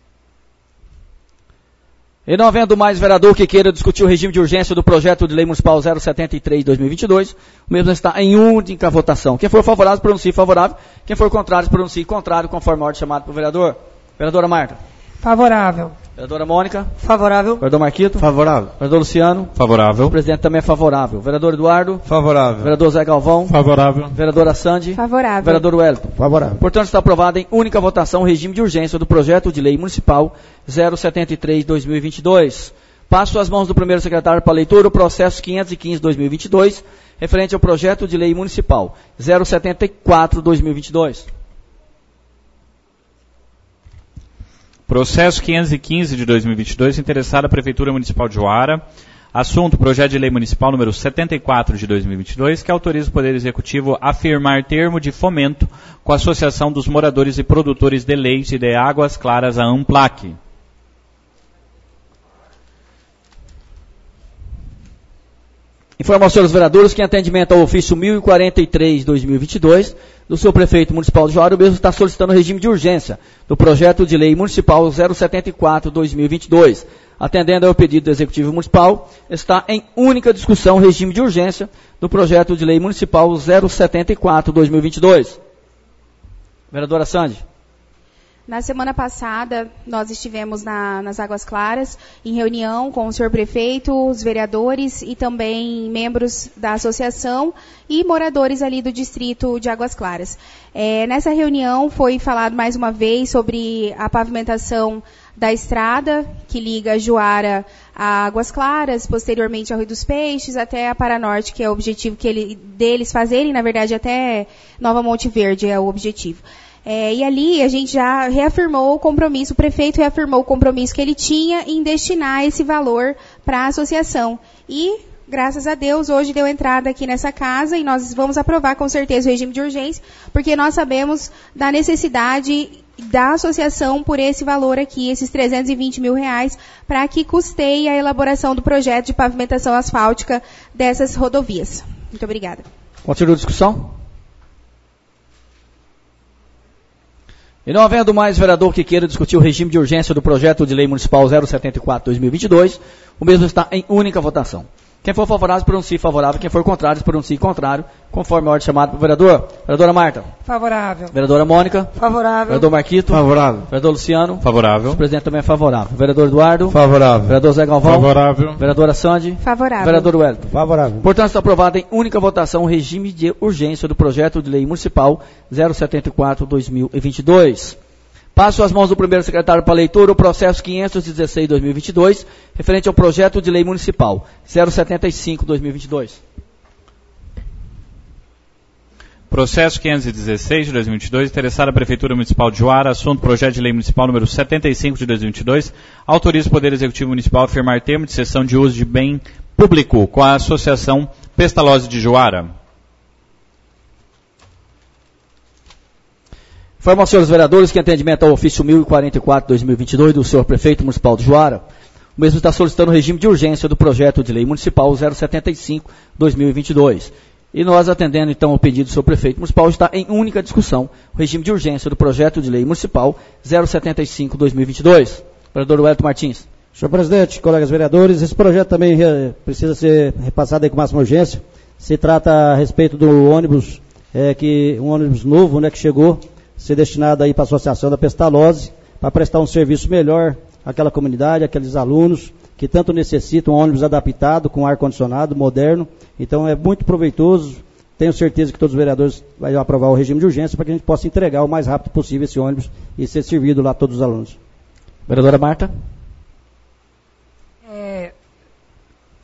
E não havendo mais vereador que queira discutir o regime de urgência do projeto de lei municipal zero setenta e três de dois mil e vinte e dois, o mesmo está em única votação. Quem for favorável, pronuncie favorável. Quem for contrário, pronuncie contrário, conforme a ordem chamada pelo vereador. Vereadora Marta. Favorável. Vereadora Mônica. Favorável. Vereador Marquito. Favorável. Vereador Luciano. Favorável. O presidente também é favorável. Vereador Eduardo. Favorável. Vereador Zé Galvão. Favorável. Vereadora Sandy. Favorável. Vereador Wellington. Favorável. Portanto, está aprovado em única votação o regime de urgência do projeto de lei municipal zero setenta e três de dois mil e vinte e dois. Passo às mãos do primeiro secretário para leitura o processo quinhentos e quinze de dois mil e vinte e dois, referente ao projeto de lei municipal zero setenta e quatro de dois mil e vinte e dois. Processo quinhentos e quinze de dois mil e vinte e dois, interessada a Prefeitura Municipal de Juara. Assunto, projeto de lei municipal número setenta e quatro de dois mil e vinte e dois, que autoriza o Poder Executivo a firmar termo de fomento com a Associação dos Moradores e Produtores de Leite e de Águas Claras, a AMPLAC. Informo aos senhores vereadores que em atendimento ao ofício mil e quarenta e três de dois mil e vinte e dois, do seu prefeito municipal de Juara, o mesmo está solicitando o regime de urgência do projeto de lei municipal zero setenta e quatro de dois mil e vinte e dois. Atendendo ao pedido do Executivo Municipal, está em única discussão o regime de urgência do projeto de lei municipal zero setenta e quatro de dois mil e vinte e dois. Vereadora Sandy. Na semana passada, nós estivemos na, nas Águas Claras, em reunião com o senhor prefeito, os vereadores e também membros da associação e moradores ali do distrito de Águas Claras. É, nessa reunião foi falado mais uma vez sobre a pavimentação da estrada que liga Juara a Águas Claras, posteriormente ao Rio dos Peixes, até a Paranorte, que é o objetivo que ele, deles fazerem, na verdade até Nova Monte Verde é o objetivo. É, e ali a gente já reafirmou o compromisso, o prefeito reafirmou o compromisso que ele tinha em destinar esse valor para a associação. E, graças a Deus, hoje deu entrada aqui nessa casa e nós vamos aprovar com certeza o regime de urgência, porque nós sabemos da necessidade da associação por esse valor aqui, esses trezentos e vinte mil reais, para que custeie a elaboração do projeto de pavimentação asfáltica dessas rodovias. Muito obrigada. Continua a discussão? E não havendo mais vereador que queira discutir o regime de urgência do projeto de lei municipal zero setenta e quatro de dois mil e vinte e dois, o mesmo está em única votação. Quem for favorável, pronuncie favorável. Quem for contrário, pronuncie contrário, conforme a ordem chamada pelo vereador. Vereadora Marta. Favorável. Vereadora Mônica. Favorável. Vereador Marquito. Favorável. Vereador Luciano. Favorável. O presidente também é favorável. Vereador Eduardo. Favorável. Vereador Zé Galvão. Favorável. Vereadora Sandy. Favorável. Vereador Wellington. Favorável. Portanto, está aprovado em única votação o regime de urgência do projeto de lei municipal zero setenta e quatro de dois mil e vinte e dois. Passo às mãos do primeiro secretário para leitura o processo quinhentos e dezesseis de dois mil e vinte e dois, referente ao projeto de lei municipal zero setenta e cinco de dois mil e vinte e dois. Processo quinhentos e dezesseis de dois mil e vinte e dois, interessada a Prefeitura Municipal de Juara, assunto projeto de lei municipal número setenta e cinco de dois mil e vinte e dois, autoriza o Poder Executivo Municipal a firmar termo de cessão de uso de bem público com a Associação Pestalozzi de Juara. Informo aos senhores vereadores que em atendimento ao ofício mil e quarenta e quatro de dois mil e vinte e dois do senhor prefeito municipal de Juara, o mesmo está solicitando o regime de urgência do projeto de lei municipal zero setenta e cinco de dois mil e vinte e dois. E nós, atendendo então ao pedido do senhor prefeito municipal, está em única discussão o regime de urgência do projeto de lei municipal zero setenta e cinco de dois mil e vinte e dois. Vereador Wellington Martins. Senhor presidente, colegas vereadores, esse projeto também re, precisa ser repassado aí com máxima urgência. Se trata a respeito do ônibus, é, que, um ônibus novo, né, que chegou, ser destinado aí para a Associação da Pestalozzi, para prestar um serviço melhor àquela comunidade, àqueles alunos que tanto necessitam um ônibus adaptado, com ar-condicionado, moderno. Então é muito proveitoso. Tenho certeza que todos os vereadores vão aprovar o regime de urgência para que a gente possa entregar o mais rápido possível esse ônibus e ser servido lá a todos os alunos. Vereadora Marta. É,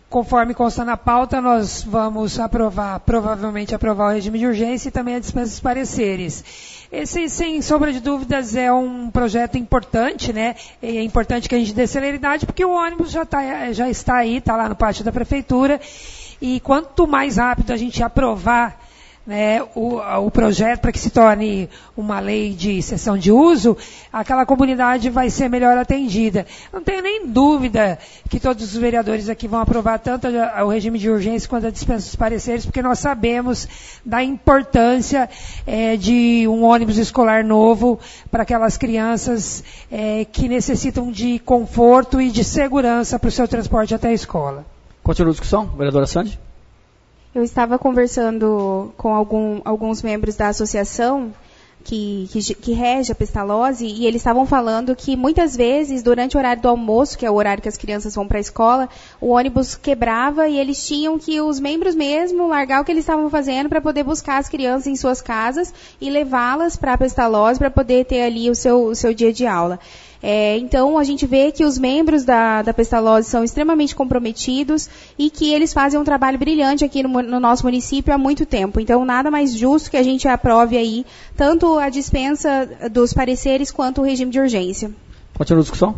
conforme consta na pauta, nós vamos aprovar, provavelmente aprovar o regime de urgência e também a dispensa dos pareceres. Esse, sem sombra de dúvidas, é um projeto importante, né? É importante que a gente dê celeridade, porque o ônibus já, tá, já está aí, está lá no pátio da prefeitura, e quanto mais rápido a gente aprovar, né, o, o projeto para que se torne uma lei de cessão de uso, aquela comunidade vai ser melhor atendida. Não tenho nem dúvida que todos os vereadores aqui vão aprovar tanto o regime de urgência quanto a dispensa dos pareceres, porque nós sabemos da importância é, de um ônibus escolar novo para aquelas crianças é, que necessitam de conforto e de segurança para o seu transporte até a escola. Continua a discussão, vereadora Sandy. Eu estava conversando com algum, alguns membros da associação que, que, que rege a pestalose, e eles estavam falando que muitas vezes, durante o horário do almoço, que é o horário que as crianças vão para a escola, o ônibus quebrava e eles tinham que, os membros mesmo, largar o que eles estavam fazendo para poder buscar as crianças em suas casas e levá-las para a pestalose para poder ter ali o seu, o seu dia de aula. É, então, a gente vê que os membros da, da pestalose são extremamente comprometidos e que eles fazem um trabalho brilhante aqui no, no nosso município há muito tempo. Então, nada mais justo que a gente aprove aí tanto a dispensa dos pareceres quanto o regime de urgência. Continua a discussão?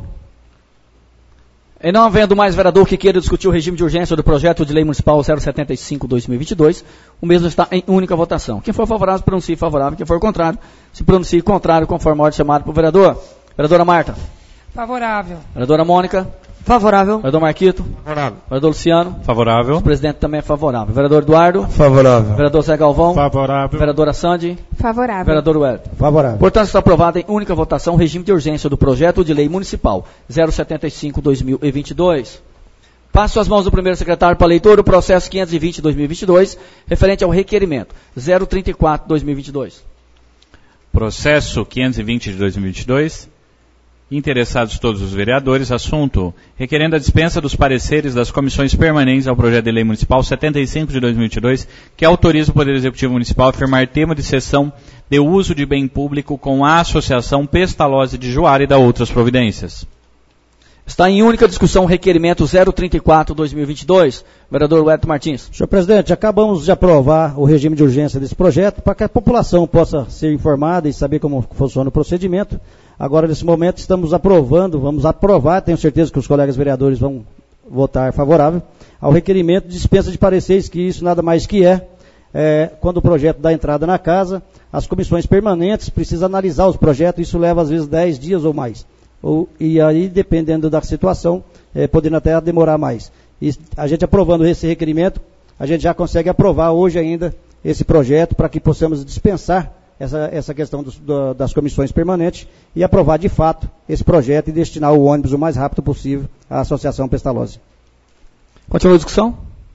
E não havendo mais vereador que queira discutir o regime de urgência do projeto de lei municipal zero setenta e cinco barra dois mil e vinte e dois, o mesmo está em única votação. Quem for favorável, pronuncie favorável. Quem for contrário, se pronuncie contrário, conforme a ordem chamada para o vereador. Vereadora Marta. Favorável. Vereadora Mônica. Favorável. Vereador Marquito. Favorável. Vereador Luciano. Favorável. O presidente também é favorável. Vereador Eduardo. Favorável. Vereador Zé Galvão. Favorável. Vereadora Sandy. Favorável. Vereador Wellington. Favorável. Portanto, está aprovado em única votação o regime de urgência do projeto de lei municipal zero setenta e cinco barra dois mil e vinte e dois. Passo às mãos do primeiro secretário para leitura o processo quinhentos e vinte barra dois mil e vinte e dois, referente ao requerimento zero trinta e quatro barra dois mil e vinte e dois. Processo quinhentos e vinte de dois mil e vinte e dois. Interessados todos os vereadores, assunto, requerendo a dispensa dos pareceres das comissões permanentes ao projeto de lei municipal setenta e cinco de dois mil e vinte e dois, que autoriza o Poder Executivo Municipal a firmar termo de cessão de uso de bem público com a Associação Pestalozzi de Juara e da outras providências. Está em única discussão o requerimento zero trinta e quatro barra dois mil e vinte e dois. Vereador Wellington Martins. Senhor presidente, acabamos de aprovar o regime de urgência desse projeto para que a população possa ser informada e saber como funciona o procedimento. Agora, nesse momento, estamos aprovando, vamos aprovar, tenho certeza que os colegas vereadores vão votar favorável, ao requerimento de dispensa de pareceres, que isso nada mais que é, é quando o projeto dá entrada na casa, as comissões permanentes precisam analisar os projetos, isso leva às vezes dez dias ou mais. Ou, e aí, dependendo da situação, é, podendo até demorar mais. E a gente aprovando esse requerimento, a gente já consegue aprovar hoje ainda esse projeto para que possamos dispensar essa, essa questão dos, do, das comissões permanentes e aprovar de fato esse projeto e destinar o ônibus o mais rápido possível à Associação Pestalozzi. Continua a discussão?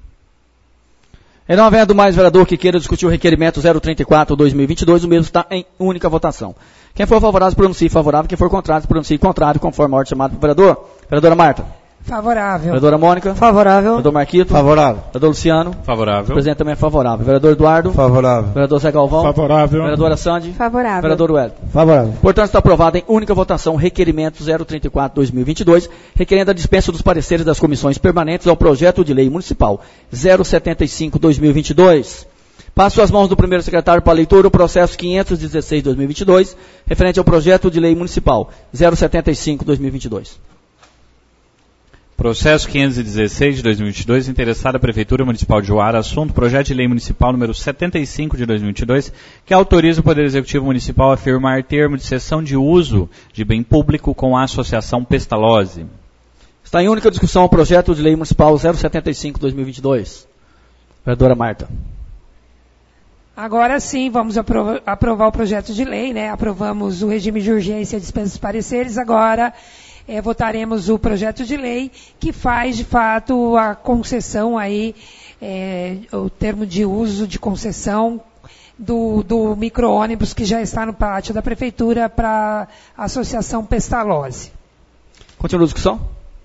E não havendo mais vereador que queira discutir o requerimento zero trinta e quatro barra dois mil e vinte e dois, o mesmo está em única votação. Quem for favorável, pronuncie favorável. Quem for contrário, pronuncie contrário, conforme a ordem chamada para o vereador. Vereadora Marta. Favorável. Vereadora Mônica. Favorável. Vereador Marquito. Favorável. Vereador Luciano. Favorável. O presidente também é favorável. Vereador Eduardo. Favorável. Vereador Zé Galvão. Favorável. Vereadora Sandy. Favorável. Vereador Wellington. Favorável. Portanto, está aprovado em única votação o requerimento zero trinta e quatro barra dois mil e vinte e dois, requerendo a dispensa dos pareceres das comissões permanentes ao projeto de lei municipal zero setenta e cinco barra dois mil e vinte e dois. Passo às mãos do primeiro secretário para a leitura o processo quinhentos e dezesseis barra dois mil e vinte e dois, referente ao projeto de lei municipal zero setenta e cinco barra dois mil e vinte e dois. Processo quinhentos e dezesseis de dois mil e vinte e dois, interessada a Prefeitura Municipal de Juara, assunto, projeto de lei municipal número setenta e cinco de dois mil e vinte e dois, que autoriza o Poder Executivo Municipal a firmar termo de cessão de uso de bem público com a Associação Pestalozzi. Está em única discussão o projeto de lei municipal zero setenta e cinco barra dois mil e vinte e dois. Vereadora Marta. Agora sim, vamos aprovar, aprovar o projeto de lei, né? Aprovamos o regime de urgência e dispensa dos pareceres. Agora é, votaremos o projeto de lei que faz, de fato, a concessão aí, é, o termo de uso de concessão do, do micro-ônibus que já está no pátio da Prefeitura para a Associação Pestalozzi. Continua a discussão?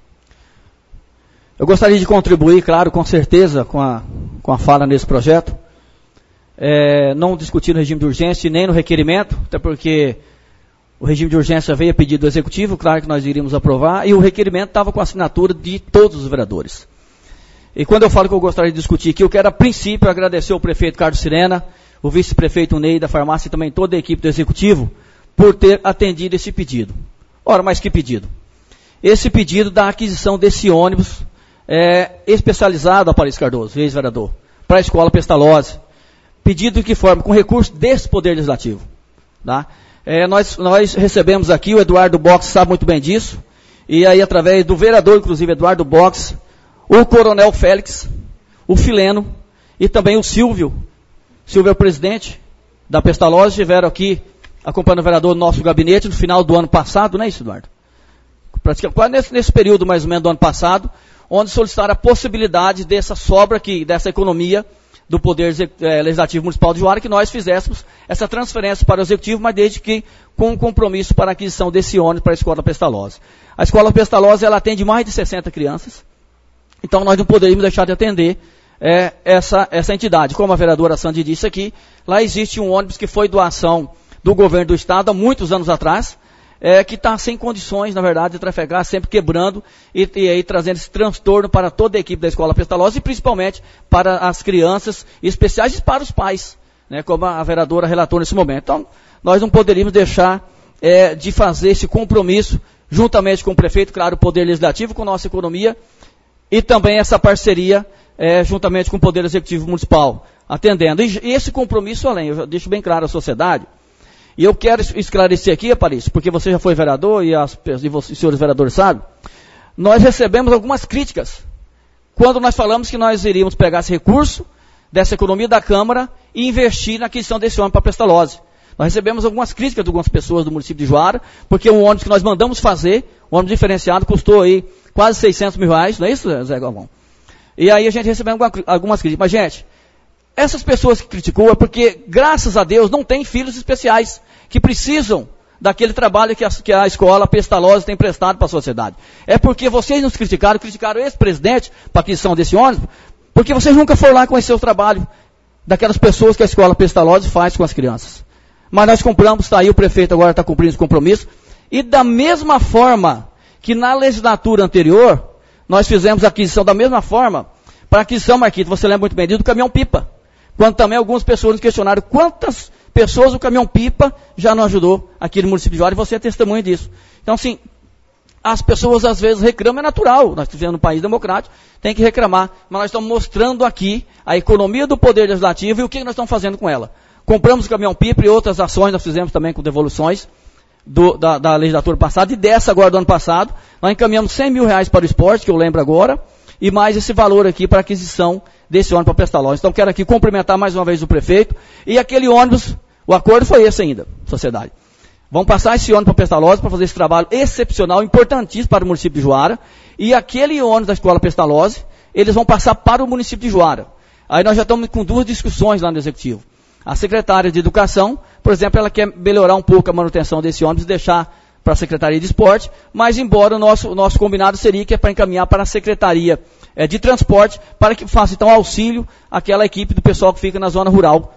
Eu gostaria de contribuir, claro, com certeza, com a, com a fala nesse projeto. É, não discutir no regime de urgência e nem no requerimento, até porque o regime de urgência veio a pedido do Executivo, claro que nós iríamos aprovar, e o requerimento estava com a assinatura de todos os vereadores. E quando eu falo que eu gostaria de discutir aqui, eu quero a princípio agradecer ao prefeito Carlos Sirena, o vice-prefeito Ney da farmácia e também toda a equipe do executivo por ter atendido esse pedido. Ora, mas que pedido? Esse pedido da aquisição desse ônibus é, especializado, Aparício Cardoso, ex-vereador, para a Escola Pestalozzi. Pedido de que forma? Com recurso desse Poder Legislativo. Tá? É, nós, nós recebemos aqui, o Eduardo Box sabe muito bem disso, e aí através do vereador, inclusive Eduardo Box, o Coronel Félix, o Fileno e também o Silvio, Silvio é o presidente da Pestalozzi, estiveram aqui acompanhando o vereador no nosso gabinete no final do ano passado, não é isso, Eduardo? Praticamente, quase nesse, nesse período mais ou menos do ano passado, onde solicitaram a possibilidade dessa sobra aqui, dessa economia do Poder eh, Legislativo Municipal de Juara, que nós fizéssemos essa transferência para o Executivo, mas desde que com um compromisso para a aquisição desse ônibus para a Escola Pestalozzi. A Escola Pestalozzi, ela atende mais de sessenta crianças, então nós não poderíamos deixar de atender eh, essa, essa entidade. Como a vereadora Sandy disse aqui, lá existe um ônibus que foi doação do governo do Estado há muitos anos atrás, É, que está sem condições, na verdade, de trafegar, sempre quebrando e, e aí trazendo esse transtorno para toda a equipe da Escola Pestalozzi e principalmente para as crianças especiais e para os pais, né, como a vereadora relatou nesse momento. Então, nós não poderíamos deixar é, de fazer esse compromisso, juntamente com o prefeito, claro, o Poder Legislativo, com nossa economia, e também essa parceria, é, juntamente com o Poder Executivo Municipal, atendendo. E, e esse compromisso além, eu já deixo bem claro à sociedade. E eu quero esclarecer aqui, Aparício, porque você já foi vereador e, as, e vocês, senhores vereadores, sabem, nós recebemos algumas críticas quando nós falamos que nós iríamos pegar esse recurso dessa economia da Câmara e investir na aquisição desse ônibus para Pestalozzi. Nós recebemos algumas críticas de algumas pessoas do município de Juara, porque um ônibus que nós mandamos fazer, um ônibus diferenciado, custou aí quase seiscentos mil reais, não é isso, Zé Galvão? E aí a gente recebeu algumas críticas. Mas, gente, essas pessoas que criticou é porque, graças a Deus, não tem filhos especiais que precisam daquele trabalho que a, que a Escola Pestalozzi tem prestado para a sociedade. É porque vocês nos criticaram, criticaram esse presidente para a aquisição desse ônibus, porque vocês nunca foram lá conhecer o trabalho daquelas pessoas que a Escola Pestalozzi faz com as crianças. Mas nós compramos, está aí, o prefeito agora está cumprindo esse compromisso, e da mesma forma que na legislatura anterior, nós fizemos a aquisição da mesma forma, para a aquisição, Marquito, você lembra muito bem disso, do caminhão-pipa. Quando também algumas pessoas nos questionaram quantas pessoas o caminhão-pipa já não ajudou aqui no município de Juara, e você é testemunha disso. Então, assim, as pessoas às vezes reclamam, é natural, nós vivemos num país democrático, tem que reclamar, mas nós estamos mostrando aqui a economia do Poder Legislativo e o que nós estamos fazendo com ela. Compramos o caminhão-pipa e outras ações nós fizemos também com devoluções do, da, da legislatura passada, e dessa agora do ano passado, nós encaminhamos cem mil reais para o esporte, que eu lembro agora, e mais esse valor aqui para a aquisição desse ônibus para Pestalozzi. Então, quero aqui cumprimentar mais uma vez o prefeito. E aquele ônibus, o acordo foi esse ainda, sociedade. Vamos passar esse ônibus para Pestalozzi para fazer esse trabalho excepcional, importantíssimo para o município de Juara. E aquele ônibus da Escola Pestalozzi, eles vão passar para o município de Juara. Aí nós já estamos com duas discussões lá no Executivo. A secretária de Educação, por exemplo, ela quer melhorar um pouco a manutenção desse ônibus e deixar para a Secretaria de Esporte, mas embora o nosso, o nosso combinado seria que é para encaminhar para a Secretaria é, de Transporte, para que faça então auxílio àquela equipe do pessoal que fica na zona rural,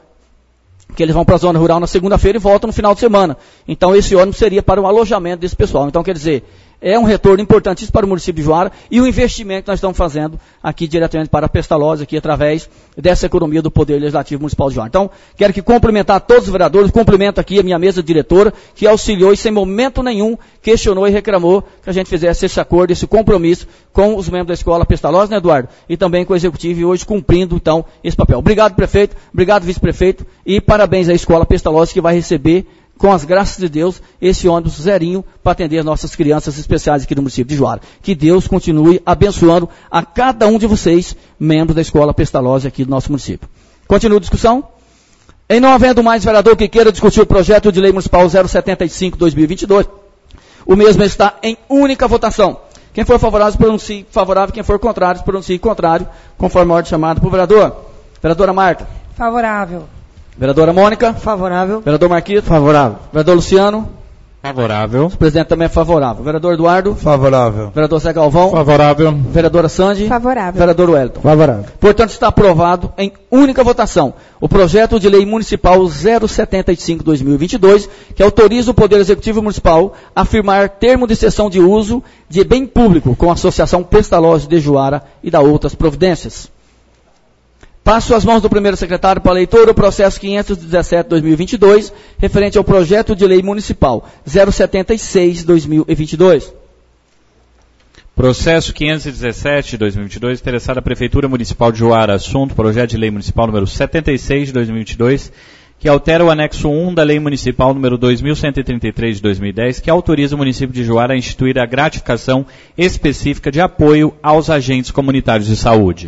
que eles vão para a zona rural na segunda-feira e voltam no final de semana. Então esse ônibus seria para o alojamento desse pessoal. Então quer dizer, é um retorno importantíssimo para o município de Juara e o investimento que nós estamos fazendo aqui diretamente para a Pestalozzi, aqui através dessa economia do Poder Legislativo Municipal de Juara. Então, quero que cumprimentar todos os vereadores, cumprimento aqui a minha mesa diretora, que auxiliou e sem momento nenhum questionou e reclamou que a gente fizesse esse acordo, esse compromisso com os membros da Escola Pestalozzi, né, Eduardo? E também com o Executivo, e hoje cumprindo, então, esse papel. Obrigado, prefeito, obrigado, vice-prefeito, e parabéns à Escola Pestalozzi, que vai receber, com as graças de Deus, esse ônibus zerinho para atender as nossas crianças especiais aqui no município de Juara. Que Deus continue abençoando a cada um de vocês, membros da Escola Pestalozzi aqui do nosso município. Continua a discussão? Em não havendo mais vereador que queira discutir o projeto de lei municipal zero setenta e cinco barra dois mil e vinte e dois, o mesmo está em única votação. Quem for favorável, pronuncie favorável. Quem for contrário, pronuncie contrário, conforme a ordem chamada por vereador. Vereadora Marta. Favorável. Vereadora Mônica. Favorável. Vereador Marquito. Favorável. Vereador Luciano. Favorável. O presidente também é favorável. Vereador Eduardo? Favorável. Vereador Zé Galvão? Favorável. Vereadora Sandy? Favorável. Vereador Wellington? Favorável. Portanto, está aprovado em única votação o projeto de lei municipal zero setenta e cinco barra dois mil e vinte e dois, que autoriza o Poder Executivo Municipal a firmar termo de cessão de uso de bem público com a Associação Pestalozzi de Juara e da outras providências. Passo às mãos do primeiro secretário para a leitura o processo quinhentos e dezessete barra dois mil e vinte e dois, referente ao projeto de lei municipal zero setenta e seis barra dois mil e vinte e dois. Processo quinhentos e dezessete de dois mil e vinte e dois, interessada a Prefeitura Municipal de Juara, assunto, projeto de lei municipal número setenta e seis de dois mil e vinte e dois, que altera o anexo um da lei municipal número dois mil cento e trinta e três de dois mil e dez, que autoriza o município de Juara a instituir a gratificação específica de apoio aos agentes comunitários de saúde.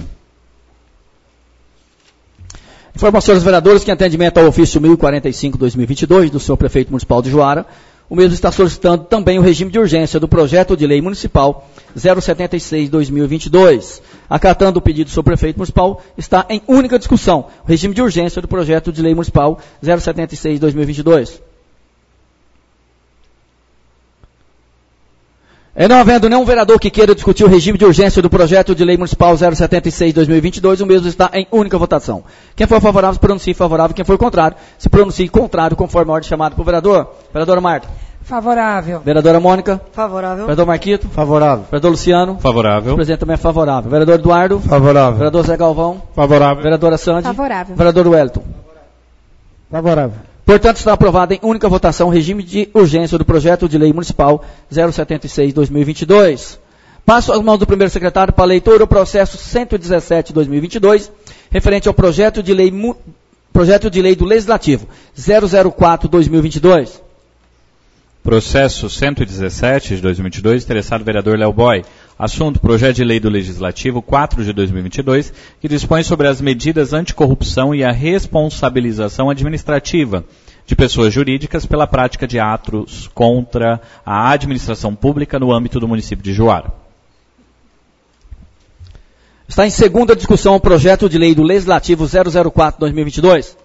Informações aos vereadores que em atendimento ao ofício mil e quarenta e cinco barra dois mil e vinte e dois do senhor prefeito municipal de Juara, o mesmo está solicitando também o regime de urgência do projeto de lei municipal zero setenta e seis barra dois mil e vinte e dois. Acatando o pedido do senhor prefeito municipal, está em única discussão o regime de urgência do projeto de lei municipal zero setenta e seis barra dois mil e vinte e dois. E não havendo nenhum vereador que queira discutir o regime de urgência do projeto de lei municipal zero setenta e seis barra dois mil e vinte e dois, o mesmo está em única votação. Quem for favorável, se pronuncie favorável. Quem for contrário, se pronuncie contrário, conforme a ordem chamada por vereador. Vereadora Marta. Favorável. Vereadora Mônica. Favorável. Vereador Marquito. Favorável. Vereador Luciano. Favorável. O presidente também é favorável. Vereador Eduardo. Favorável. Vereador Zé Galvão. Favorável. Vereadora Sandy. Favorável. Vereador Wellington. Favorável. Portanto, está aprovado em única votação o regime de urgência do projeto de lei municipal zero setenta e seis barra dois mil e vinte e dois. Passo às mãos do primeiro secretário para a leitura o processo cento e dezessete barra dois mil e vinte e dois, referente ao projeto de lei, projeto de lei do Legislativo zero zero quatro barra dois mil e vinte e dois. Processo cento e dezessete de dois mil e vinte e dois, interessado o vereador Léo Boy. Assunto, projeto de lei do Legislativo quatro de dois mil e vinte e dois, que dispõe sobre as medidas anticorrupção e a responsabilização administrativa de pessoas jurídicas pela prática de atos contra a administração pública no âmbito do município de Juara. Está em segunda discussão o projeto de lei do Legislativo zero zero quatro barra dois mil e vinte e dois.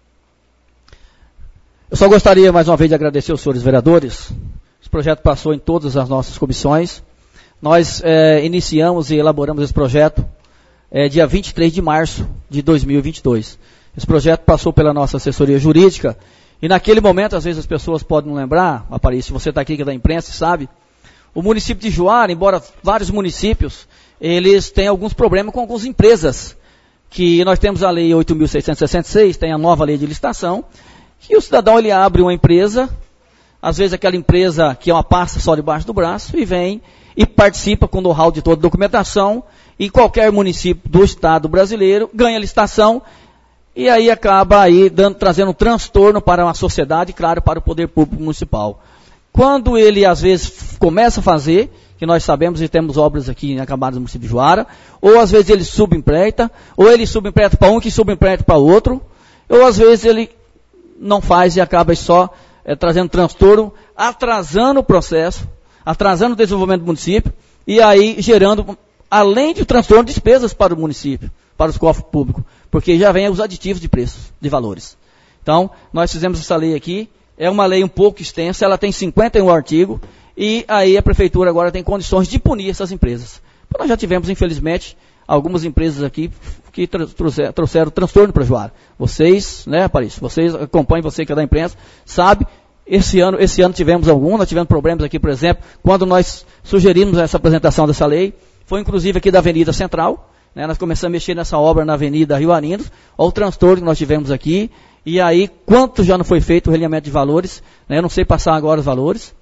Eu só gostaria mais uma vez de agradecer aos senhores vereadores. Esse projeto passou em todas as nossas comissões. Nós é, iniciamos e elaboramos esse projeto é, dia vinte e três de março de dois mil e vinte e dois. Esse projeto passou pela nossa assessoria jurídica e naquele momento, às vezes as pessoas podem não lembrar, Aparício, você está aqui que é da imprensa e sabe, o município de Juara, embora vários municípios, eles têm alguns problemas com algumas empresas, que nós temos a lei oito mil seiscentos e sessenta e seis, tem a nova lei de licitação, que o cidadão ele abre uma empresa, às vezes aquela empresa que é uma pasta só debaixo do braço, e vem e participa com o know-how de toda a documentação, e qualquer município do estado brasileiro ganha licitação, e aí acaba aí dando, trazendo um transtorno para a sociedade, claro, para o poder público municipal. Quando ele, às vezes, começa a fazer, que nós sabemos e temos obras aqui acabadas no município de Juara, ou às vezes ele subempreita, ou ele subempreita para um que subempreita para outro, ou às vezes ele não faz e acaba só é, trazendo transtorno, atrasando o processo, atrasando o desenvolvimento do município, e aí gerando, além de transtorno, despesas para o município, para os cofres públicos, porque já vem os aditivos de preços, de valores. Então, nós fizemos essa lei aqui, é uma lei um pouco extensa, ela tem cinquenta e um artigos, e aí a prefeitura agora tem condições de punir essas empresas. Nós já tivemos, infelizmente, algumas empresas aqui que trouxeram, trouxeram transtorno para Juara. Vocês, né, Aparício, vocês acompanham, você que é da imprensa, sabe, esse ano, esse ano tivemos algum, nós tivemos problemas aqui, por exemplo, quando nós sugerimos essa apresentação dessa lei, foi inclusive aqui da Avenida Central, né, nós começamos a mexer nessa obra na Avenida Rio Arindos, olha o transtorno que nós tivemos aqui, e aí quanto já não foi feito o realinhamento de valores, né, eu não sei passar agora os valores,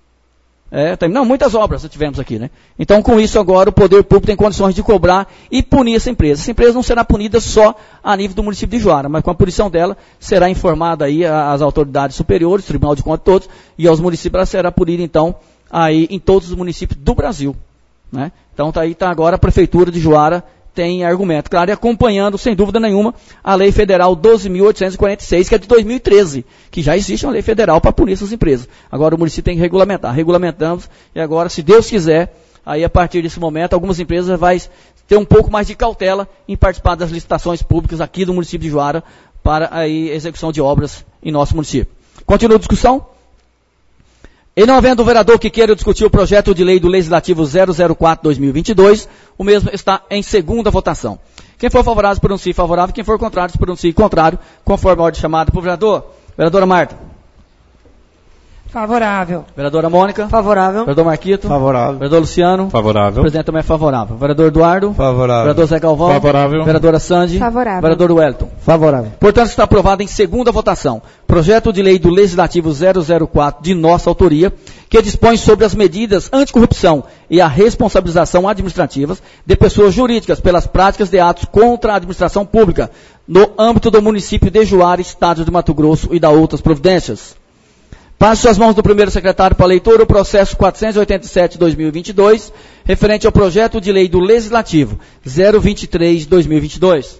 É, tem, não, muitas obras tivemos aqui, né? Então, com isso agora, o poder público tem condições de cobrar e punir essa empresa. Essa empresa não será punida só a nível do município de Juara, mas com a punição dela, será informada aí às autoridades superiores, Tribunal de Contas todos, e aos municípios, ela será punida, então, aí em todos os municípios do Brasil, né? Então, tá aí, tá agora a Prefeitura de Juara tem argumento, claro, e acompanhando, sem dúvida nenhuma, a Lei Federal doze mil oitocentos e quarenta e seis, que é de dois mil e treze, que já existe uma lei federal para punir essas empresas. Agora o município tem que regulamentar. Regulamentamos, e agora, se Deus quiser, aí a partir desse momento, algumas empresas vão ter um pouco mais de cautela em participar das licitações públicas aqui do município de Juara, para a execução de obras em nosso município. Continua a discussão? E não havendo o vereador que queira discutir o projeto de lei do Legislativo zero zero quatro barra dois mil e vinte e dois, o mesmo está em segunda votação. Quem for favorável, pronuncie favorável. Quem for contrário, pronuncie contrário, conforme a ordem chamada por vereador. Vereadora Marta. Favorável. Vereadora Mônica. Favorável. Vereador Marquito. Favorável. Vereador Luciano. Favorável. O presidente também é favorável. Vereador Eduardo. Favorável. Vereador Zé Galvão. Favorável. Vereadora Sandy. Favorável. Vereador Wellington. Favorável. Portanto, está aprovado em segunda votação. Projeto de lei do Legislativo zero zero quatro, de nossa autoria, que dispõe sobre as medidas anticorrupção e a responsabilização administrativas de pessoas jurídicas pelas práticas de atos contra a administração pública no âmbito do município de Juara, estado de Mato Grosso, e da outras providências. Passe suas mãos do primeiro secretário para a leitura o processo quatrocentos e oitenta e sete barra dois mil e vinte e dois, referente ao projeto de lei do Legislativo zero vinte e três barra dois mil e vinte e dois.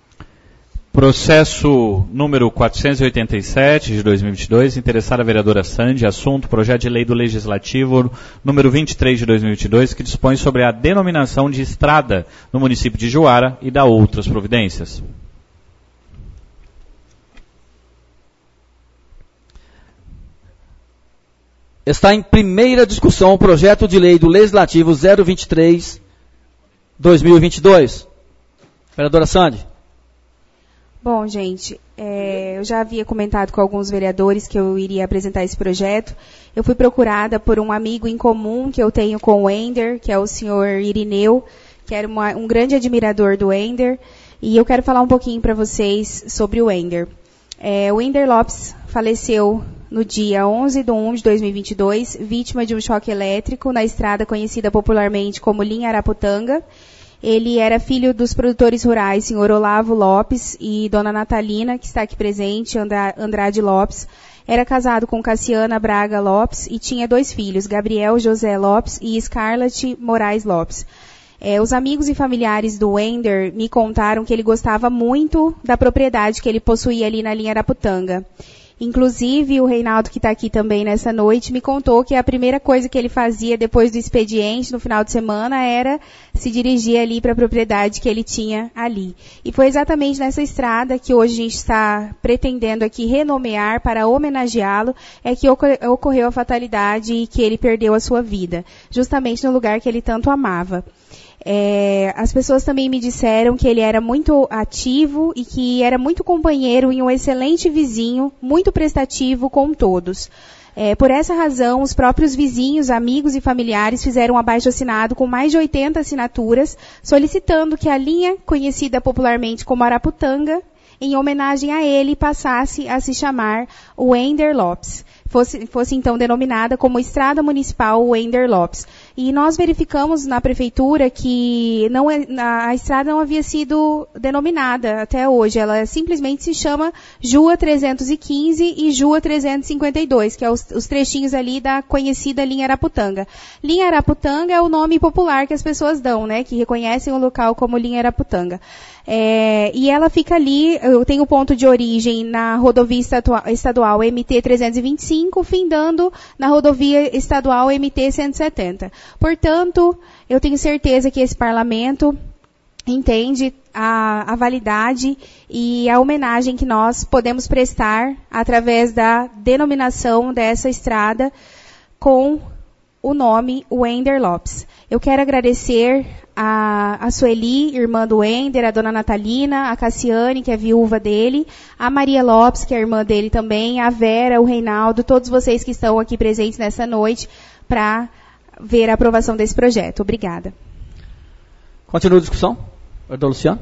Processo número quatrocentos e oitenta e sete de dois mil e vinte e dois, interessada a vereadora Sandy, assunto, projeto de lei do Legislativo número vinte e três de dois mil e vinte e dois, que dispõe sobre a denominação de estrada no município de Juara e da outras providências. Está em primeira discussão o projeto de lei do Legislativo zero vinte e três barra dois mil e vinte e dois. Vereadora Sandy. Bom, gente, é, eu já havia comentado com alguns vereadores que eu iria apresentar esse projeto. Eu fui procurada por um amigo em comum que eu tenho com o Wender, que é o senhor Irineu, que era uma, um grande admirador do Wender. E eu quero falar um pouquinho para vocês sobre o Wender. É, o Wender Lopes faleceu no dia onze de um de dois mil e vinte e dois, vítima de um choque elétrico na estrada conhecida popularmente como Linha Araputanga. Ele era filho dos produtores rurais, senhor Olavo Lopes e dona Natalina, que está aqui presente, Andrade Lopes. Era casado com Cassiana Braga Lopes e tinha dois filhos, Gabriel José Lopes e Scarlett Moraes Lopes. É, os amigos e familiares do Wender me contaram que ele gostava muito da propriedade que ele possuía ali na Linha Araputanga. Inclusive, o Reinaldo, que está aqui também nessa noite, me contou que a primeira coisa que ele fazia depois do expediente, no final de semana, era se dirigir ali para a propriedade que ele tinha ali. E foi exatamente nessa estrada que hoje a gente está pretendendo aqui renomear para homenageá-lo, é que ocorreu a fatalidade e que ele perdeu a sua vida, justamente no lugar que ele tanto amava. É, as pessoas também me disseram que ele era muito ativo e que era muito companheiro e um excelente vizinho, muito prestativo com todos. É, por essa razão, os próprios vizinhos, amigos e familiares fizeram um abaixo-assinado com mais de oitenta assinaturas, solicitando que a linha, conhecida popularmente como Araputanga, em homenagem a ele, passasse a se chamar Wender Lopes. Fosse, fosse então denominada como Estrada Municipal Wender Lopes. E nós verificamos na prefeitura que não é, a, a estrada não havia sido denominada até hoje. Ela simplesmente se chama Jua trezentos e quinze e Jua trezentos e cinquenta e dois, que é os, os trechinhos ali da conhecida Linha Araputanga. Linha Araputanga é o nome popular que as pessoas dão, né, que reconhecem o local como Linha Araputanga. É, e ela fica ali, eu tenho ponto de origem na rodovia estadual M T trezentos e vinte e cinco, findando na rodovia estadual M T cento e setenta. Portanto, eu tenho certeza que esse parlamento entende a, a validade e a homenagem que nós podemos prestar através da denominação dessa estrada com o nome Wender Lopes. Eu quero agradecer a, a Sueli, irmã do Wender, a dona Natalina, a Cassiane, que é viúva dele, a Maria Lopes, que é irmã dele também, a Vera, o Reinaldo, todos vocês que estão aqui presentes nessa noite para ver a aprovação desse projeto. Obrigada. Continua a discussão. Vereador Luciano.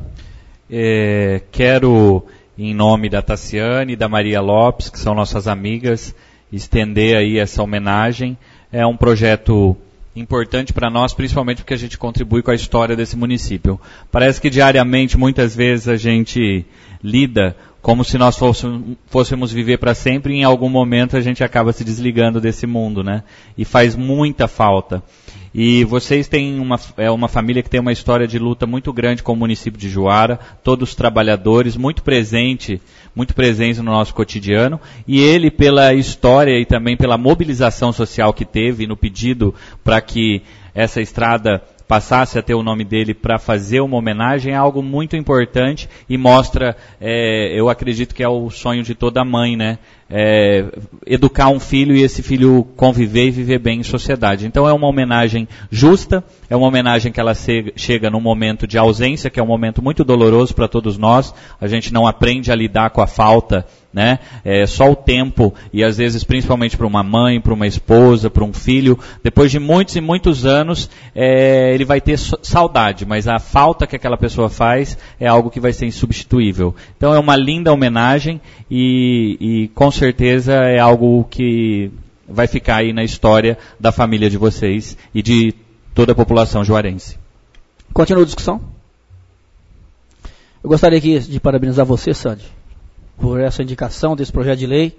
É, quero, em nome da Tassiane e da Maria Lopes, que são nossas amigas, estender aí essa homenagem. É um projeto importante para nós, principalmente porque a gente contribui com a história desse município. Parece que diariamente, muitas vezes, a gente lida como se nós fôssemos, fôssemos viver para sempre e em algum momento a gente acaba se desligando desse mundo, né? E faz muita falta. E vocês têm uma, é uma família que tem uma história de luta muito grande com o município de Juara, todos os trabalhadores, muito presente, muito presente no nosso cotidiano, e ele, pela história e também pela mobilização social que teve no pedido para que essa estrada passasse a ter o nome dele para fazer uma homenagem é algo muito importante e mostra, é, eu acredito que é o sonho de toda mãe, né? É, educar um filho e esse filho conviver e viver bem em sociedade. Então é uma homenagem justa, é uma homenagem que ela se, chega num momento de ausência, que é um momento muito doloroso para todos nós. A gente não aprende a lidar com a falta, né? É só o tempo, e às vezes principalmente para uma mãe, para uma esposa, para um filho, depois de muitos e muitos anos, é, ele vai ter saudade, mas a falta que aquela pessoa faz é algo que vai ser insubstituível. Então é uma linda homenagem e, e com certeza é algo que vai ficar aí na história da família de vocês e de toda a população juarense. Continua a discussão. Eu gostaria aqui de parabenizar você, Sandy, por essa indicação desse projeto de lei.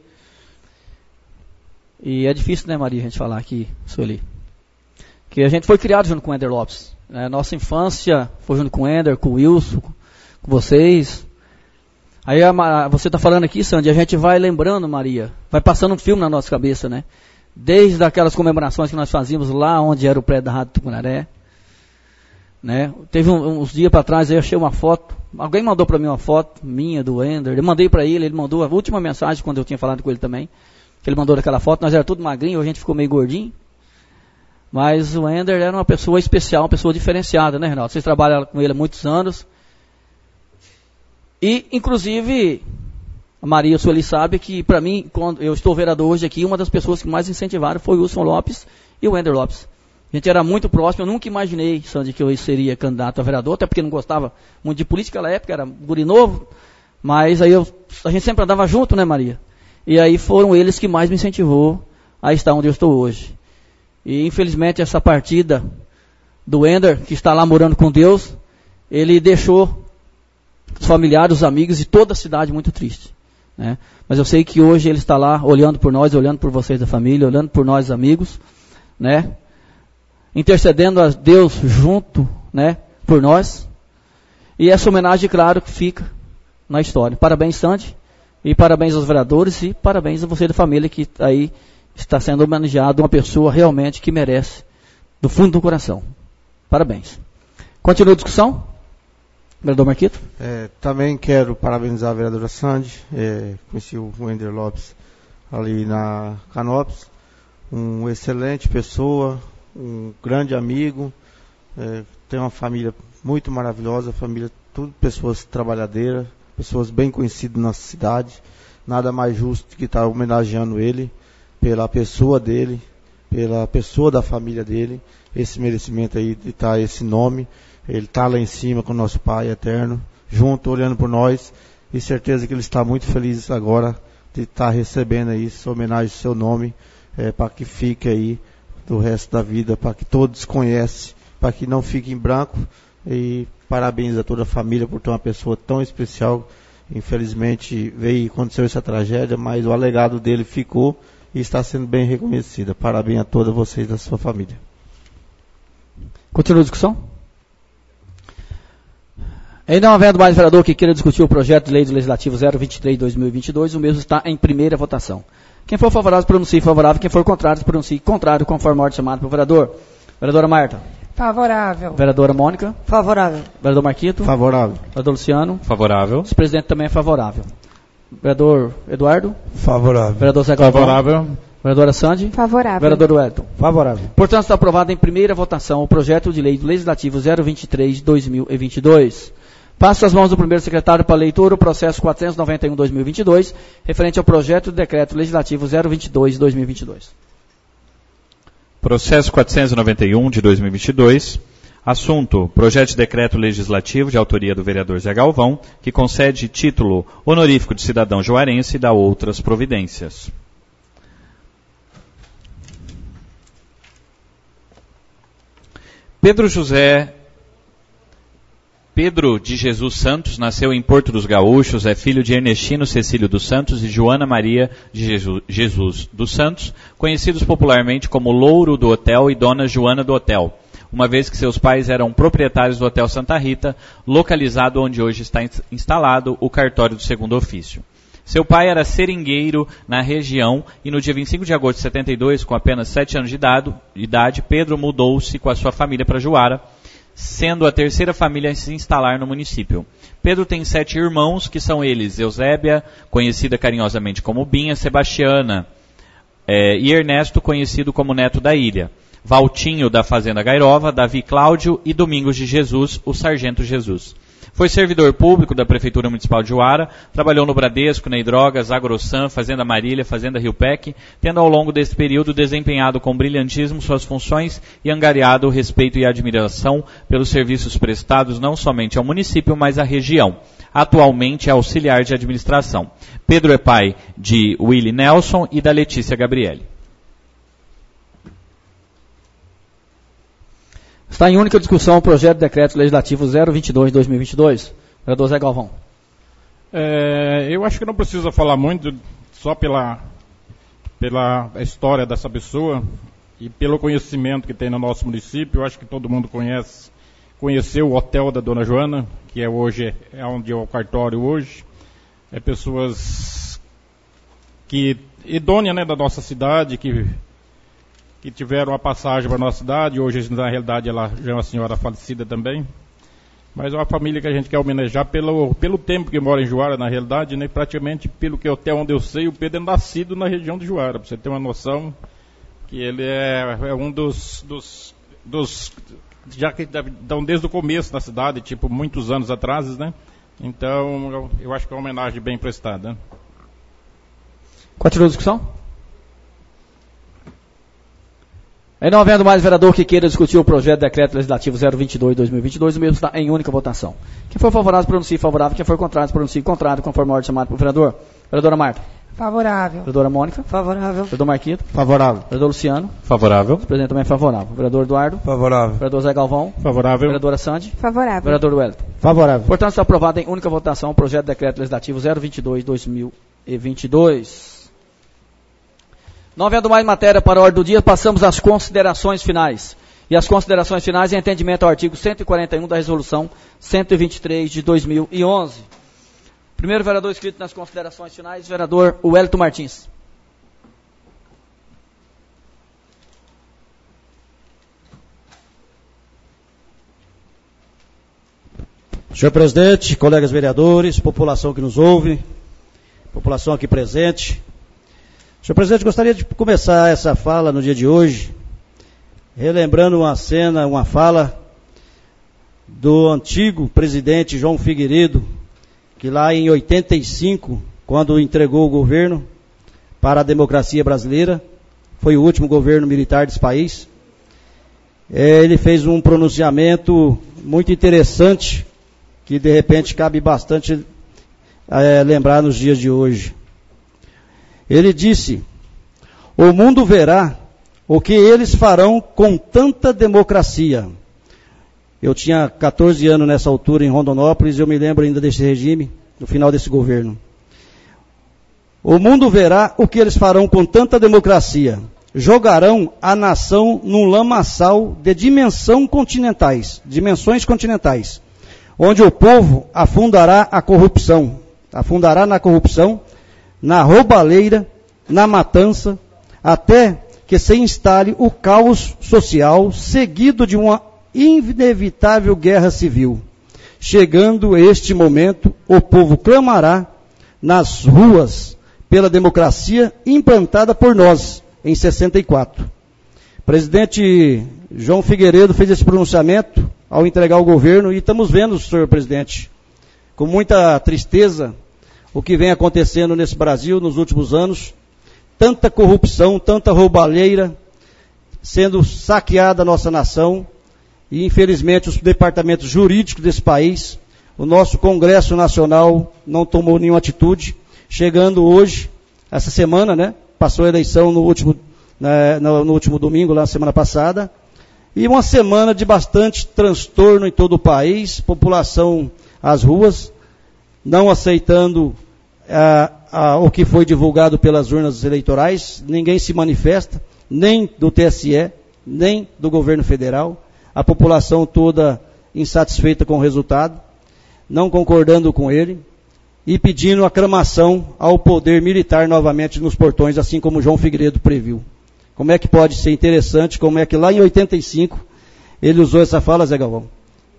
E é difícil, né, Maria, a gente falar aqui, Sueli, que a gente foi criado junto com o Ender Lopes. Né? Nossa infância foi junto com o Ender, com o Wilson, com vocês. Aí a, você está falando aqui, Sandy, a gente vai lembrando, Maria, vai passando um filme na nossa cabeça, né? Desde aquelas comemorações que nós fazíamos lá onde era o prédio da Rádio Tucunaré. Né? Teve um, uns dias para trás, eu achei uma foto, alguém mandou para mim uma foto minha, do Ender, eu mandei para ele, ele mandou a última mensagem quando eu tinha falado com ele também, que ele mandou daquela foto, nós era tudo magrinho, a gente ficou meio gordinho, mas o Ender era uma pessoa especial, uma pessoa diferenciada, né, Renato? Vocês trabalham com ele há muitos anos, e inclusive a Maria Sueli sabe que para mim, quando eu estou vereador hoje aqui, uma das pessoas que mais incentivaram foi o Wilson Lopes e o Ender Lopes. A gente era muito próximo, eu nunca imaginei, Sandy, que eu seria candidato a vereador, até porque não gostava muito de política naquela época, era guri novo, mas aí eu, a gente sempre andava junto, né, Maria? E aí foram eles que mais me incentivou a estar onde eu estou hoje. E infelizmente essa partida do Ender, que está lá morando com Deus, ele deixou os familiares, os amigos e toda a cidade muito triste. Né? Mas eu sei que hoje ele está lá olhando por nós, olhando por vocês da família, olhando por nós amigos, né? Intercedendo a Deus junto, né, por nós. E essa homenagem, claro, que fica na história. Parabéns, Sandy, e parabéns aos vereadores, e parabéns a você da família que aí está sendo homenageado, uma pessoa realmente que merece, do fundo do coração. Parabéns. Continua a discussão? Vereador Marquito? É, também quero parabenizar a vereadora Sandy, é, conheci o Ender Lopes ali na Canópolis, uma excelente pessoa, um grande amigo, é, tem uma família muito maravilhosa, família, tudo pessoas trabalhadeiras, pessoas bem conhecidas na cidade, nada mais justo que estar homenageando ele, pela pessoa dele, pela pessoa da família dele, esse merecimento aí de estar esse nome, ele está lá em cima com o nosso Pai eterno, junto, olhando por nós, e certeza que ele está muito feliz agora de estar recebendo aí essa homenagem ao seu nome, é, para que fique aí do resto da vida, para que todos conheçam, para que não fique em branco, e parabéns a toda a família por ter uma pessoa tão especial. Infelizmente veio, aconteceu essa tragédia, mas o alegado dele ficou e está sendo bem reconhecida. Parabéns a todos vocês da sua família. Continua a discussão? Ainda não havendo mais vereador que queira discutir o projeto de lei do Legislativo zero vinte e três barra dois mil e vinte e dois, o mesmo está em primeira votação. Quem for favorável, pronuncie favorável. Quem for contrário, pronuncie contrário, conforme a ordem chamada pelo vereador. Vereadora Marta. Favorável. Vereadora Mônica. Favorável. Vereador Marquito. Favorável. Vereador Luciano. Favorável. O presidente também é favorável. Vereador Eduardo. Favorável. Vereador Zé Galvão. Favorável. Vereadora Sandy. Favorável. Vereador Wellington. Favorável. Portanto, está aprovado em primeira votação o projeto de lei do Legislativo zero vinte e três barra dois mil e vinte e dois. Passo às mãos do primeiro secretário para leitura o processo quatrocentos e noventa e um barra dois mil e vinte e dois, referente ao projeto de decreto legislativo zero vinte e dois barra dois mil e vinte e dois. Processo quatrocentos e noventa e um de dois mil e vinte e dois. Assunto: projeto de decreto legislativo de autoria do vereador Zé Galvão, que concede título honorífico de cidadão juarense e dá outras providências. Pedro José Pedro de Jesus Santos nasceu em Porto dos Gaúchos, é filho de Ernestino Cecílio dos Santos e Joana Maria de Jesus, Jesus dos Santos, conhecidos popularmente como Louro do Hotel e Dona Joana do Hotel, uma vez que seus pais eram proprietários do Hotel Santa Rita, localizado onde hoje está instalado o cartório do segundo ofício. Seu pai era seringueiro na região e no dia vinte e cinco de agosto de setenta e dois, com apenas sete anos de idade, Pedro mudou-se com a sua família para Juara sendo a terceira família a se instalar no município. Pedro tem sete irmãos, que são eles: Eusébia, conhecida carinhosamente como Binha, Sebastiana é, e Ernesto, conhecido como Neto da Ilha, Valtinho, da Fazenda Gairova, Davi Cláudio e Domingos de Jesus, o Sargento Jesus. Foi servidor público da Prefeitura Municipal de Juara, trabalhou no Bradesco, Ney Drogas, Agrossan, Fazenda Marília, Fazenda Rio Pec, tendo ao longo desse período desempenhado com brilhantismo suas funções e angariado o respeito e admiração pelos serviços prestados não somente ao município, mas à região. Atualmente é auxiliar de administração. Pedro é pai de Willie Nelson e da Letícia Gabriele. Está em única discussão o projeto de decreto legislativo zero vinte e dois de dois mil e vinte e dois. Vereador Zé Galvão. É, eu acho que não precisa falar muito, só pela, pela história dessa pessoa e pelo conhecimento que tem no nosso município. Eu acho que todo mundo conhece, conheceu o hotel da Dona Joana, que é hoje, é onde é o cartório hoje. É pessoas que, idôneas, né, da nossa cidade, que... que tiveram a passagem para a nossa cidade. Hoje, na realidade, ela já é uma senhora falecida também. Mas é uma família que a gente quer homenagear pelo, pelo tempo que mora em Juara, na realidade, né? Praticamente, pelo que até onde eu sei, o Pedro é nascido na região de Juara. Para você ter uma noção, que ele é, é um dos, dos, dos... já que estão desde o começo da cidade, tipo, muitos anos atrás, né? Então, eu, eu acho que é uma homenagem bem prestada. Continua a discussão? Aí não havendo mais vereador que queira discutir o projeto de decreto legislativo zero vinte e dois de dois mil e vinte e dois, o mesmo está em única votação. Quem for favorável, pronuncie favorável. Quem for contrário, pronuncie contrário, conforme a ordem chamada pelo vereador. Vereadora Marta. Favorável. Vereadora Mônica. Favorável. Vereador Marquito. Favorável. Vereador Luciano. Favorável. O presidente também é favorável. Vereador Eduardo. Favorável. Vereador Zé Galvão. Favorável. Vereadora Sandy. Favorável. Vereador Wellington. Favorável. Portanto, está aprovado em única votação o projeto de decreto legislativo zero vinte e dois de dois mil e vinte e dois. Não havendo mais matéria para a ordem do dia, passamos às considerações finais. E as considerações finais em entendimento ao artigo cento e quarenta e um da Resolução cento e vinte e três de dois mil e onze. Primeiro vereador inscrito nas considerações finais, vereador Wellington Martins. Senhor presidente, colegas vereadores, população que nos ouve, população aqui presente. Senhor presidente, gostaria de começar essa fala no dia de hoje, relembrando uma cena, uma fala do antigo presidente João Figueiredo, que lá em oitenta e cinco, quando entregou o governo para a democracia brasileira, foi o último governo militar desse país, ele fez um pronunciamento muito interessante, que de repente cabe bastante é, lembrar nos dias de hoje. Ele disse: o mundo verá o que eles farão com tanta democracia. Eu tinha catorze anos nessa altura em Rondonópolis, eu me lembro ainda desse regime, no final desse governo. O mundo verá o que eles farão com tanta democracia. Jogarão a nação num lamaçal de dimensão continentais, dimensões continentais, onde o povo afundará a corrupção, afundará na corrupção, na roubalheira, na matança, até que se instale o caos social, seguido de uma inevitável guerra civil. Chegando este momento, o povo clamará nas ruas pela democracia implantada por nós, em sessenta e quatro. O presidente João Figueiredo fez esse pronunciamento ao entregar o governo, e estamos vendo, senhor presidente, com muita tristeza, o que vem acontecendo nesse Brasil nos últimos anos, tanta corrupção, tanta roubalheira, sendo saqueada a nossa nação, e infelizmente os departamentos jurídicos desse país, o nosso Congresso Nacional não tomou nenhuma atitude, chegando hoje, essa semana, né, passou a eleição no último, né, no, no último domingo, lá semana passada, e uma semana de bastante transtorno em todo o país, população às ruas, não aceitando ah, ah, o que foi divulgado pelas urnas eleitorais, ninguém se manifesta, nem do T S E, nem do governo federal, a população toda insatisfeita com o resultado, não concordando com ele, e pedindo aclamação ao poder militar novamente nos portões, assim como João Figueiredo previu. Como é que pode ser interessante, como é que lá em oitenta e cinco ele usou essa fala, Zé Galvão?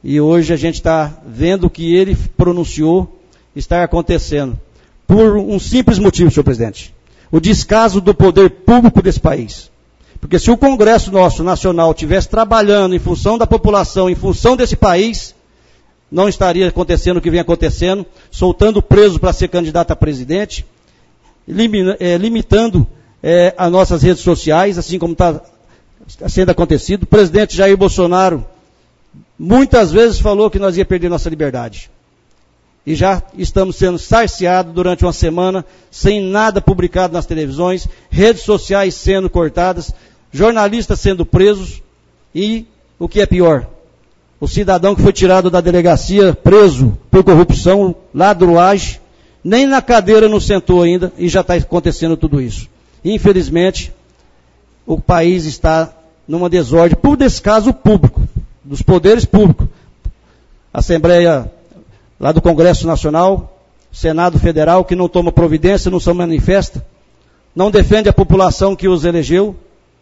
E hoje a gente está vendo o que ele pronunciou estar acontecendo. Por um simples motivo, senhor presidente. O descaso do poder público desse país. Porque se o Congresso nosso nacional estivesse trabalhando em função da população, em função desse país, não estaria acontecendo o que vem acontecendo, soltando preso para ser candidato a presidente, limina, é, limitando é, as nossas redes sociais, assim como está sendo acontecido. O presidente Jair Bolsonaro muitas vezes falou que nós ia perder nossa liberdade. E já estamos sendo cerceados durante uma semana, sem nada publicado nas televisões, redes sociais sendo cortadas, jornalistas sendo presos e, o que é pior, o cidadão que foi tirado da delegacia, preso por corrupção, ladruagem, nem na cadeira não sentou ainda e já está acontecendo tudo isso. Infelizmente, o país está numa desordem por descaso público, dos poderes públicos. Assembleia lá do Congresso Nacional, Senado Federal, que não toma providência, não se manifesta, não defende a população que os elegeu.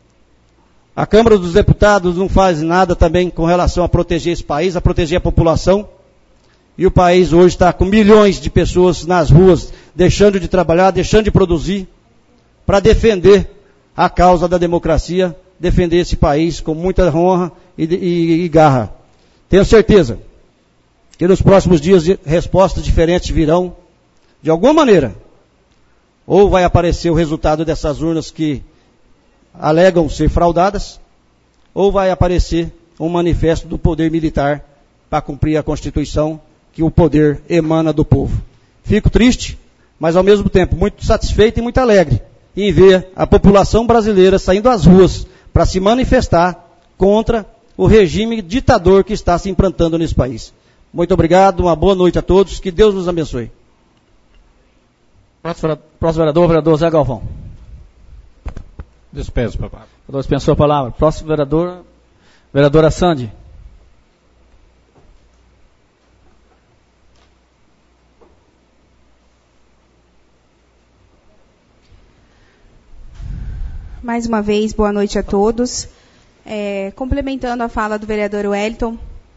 A Câmara dos Deputados não faz nada também com relação a proteger esse país, a proteger a população. E o país hoje está com milhões de pessoas nas ruas, deixando de trabalhar, deixando de produzir, para defender a causa da democracia, defender esse país com muita honra e, e, e garra. Tenho certeza que nos próximos dias respostas diferentes virão, de alguma maneira. Ou vai aparecer o resultado dessas urnas que alegam ser fraudadas, ou vai aparecer um manifesto do poder militar para cumprir a Constituição, que o poder emana do povo. Fico triste, mas ao mesmo tempo muito satisfeito e muito alegre em ver a população brasileira saindo às ruas para se manifestar contra o regime ditador que está se implantando nesse país. Muito obrigado, uma boa noite a todos, que Deus nos abençoe. Próximo vereador, vereador Zé Galvão. Dispenso, papai. Vereador dispensou a palavra. Próximo vereador, vereadora Sandy. Mais uma vez, boa noite a todos. É, complementando a fala do vereador Wellington,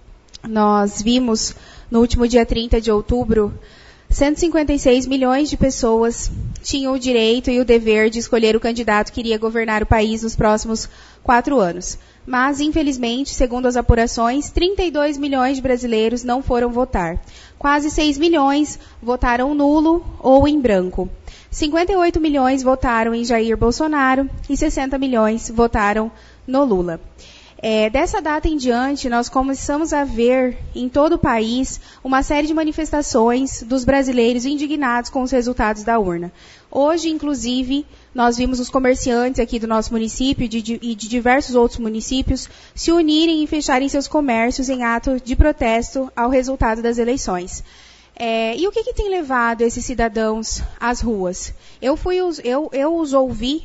nós vimos no último dia trinta de outubro, cento e cinquenta e seis milhões de pessoas tinham o direito e o dever de escolher o candidato que iria governar o país nos próximos quatro anos. Mas, infelizmente, segundo as apurações, trinta e dois milhões de brasileiros não foram votar. Quase seis milhões votaram nulo ou em branco. cinquenta e oito milhões votaram em Jair Bolsonaro e sessenta milhões votaram no Lula. É, dessa data em diante, nós começamos a ver em todo o país uma série de manifestações dos brasileiros indignados com os resultados da urna. Hoje, inclusive, nós vimos os comerciantes aqui do nosso município e de, de, de diversos outros municípios se unirem e fecharem seus comércios em ato de protesto ao resultado das eleições. É, e o que, que tem levado esses cidadãos às ruas? Eu, fui, eu, eu os ouvi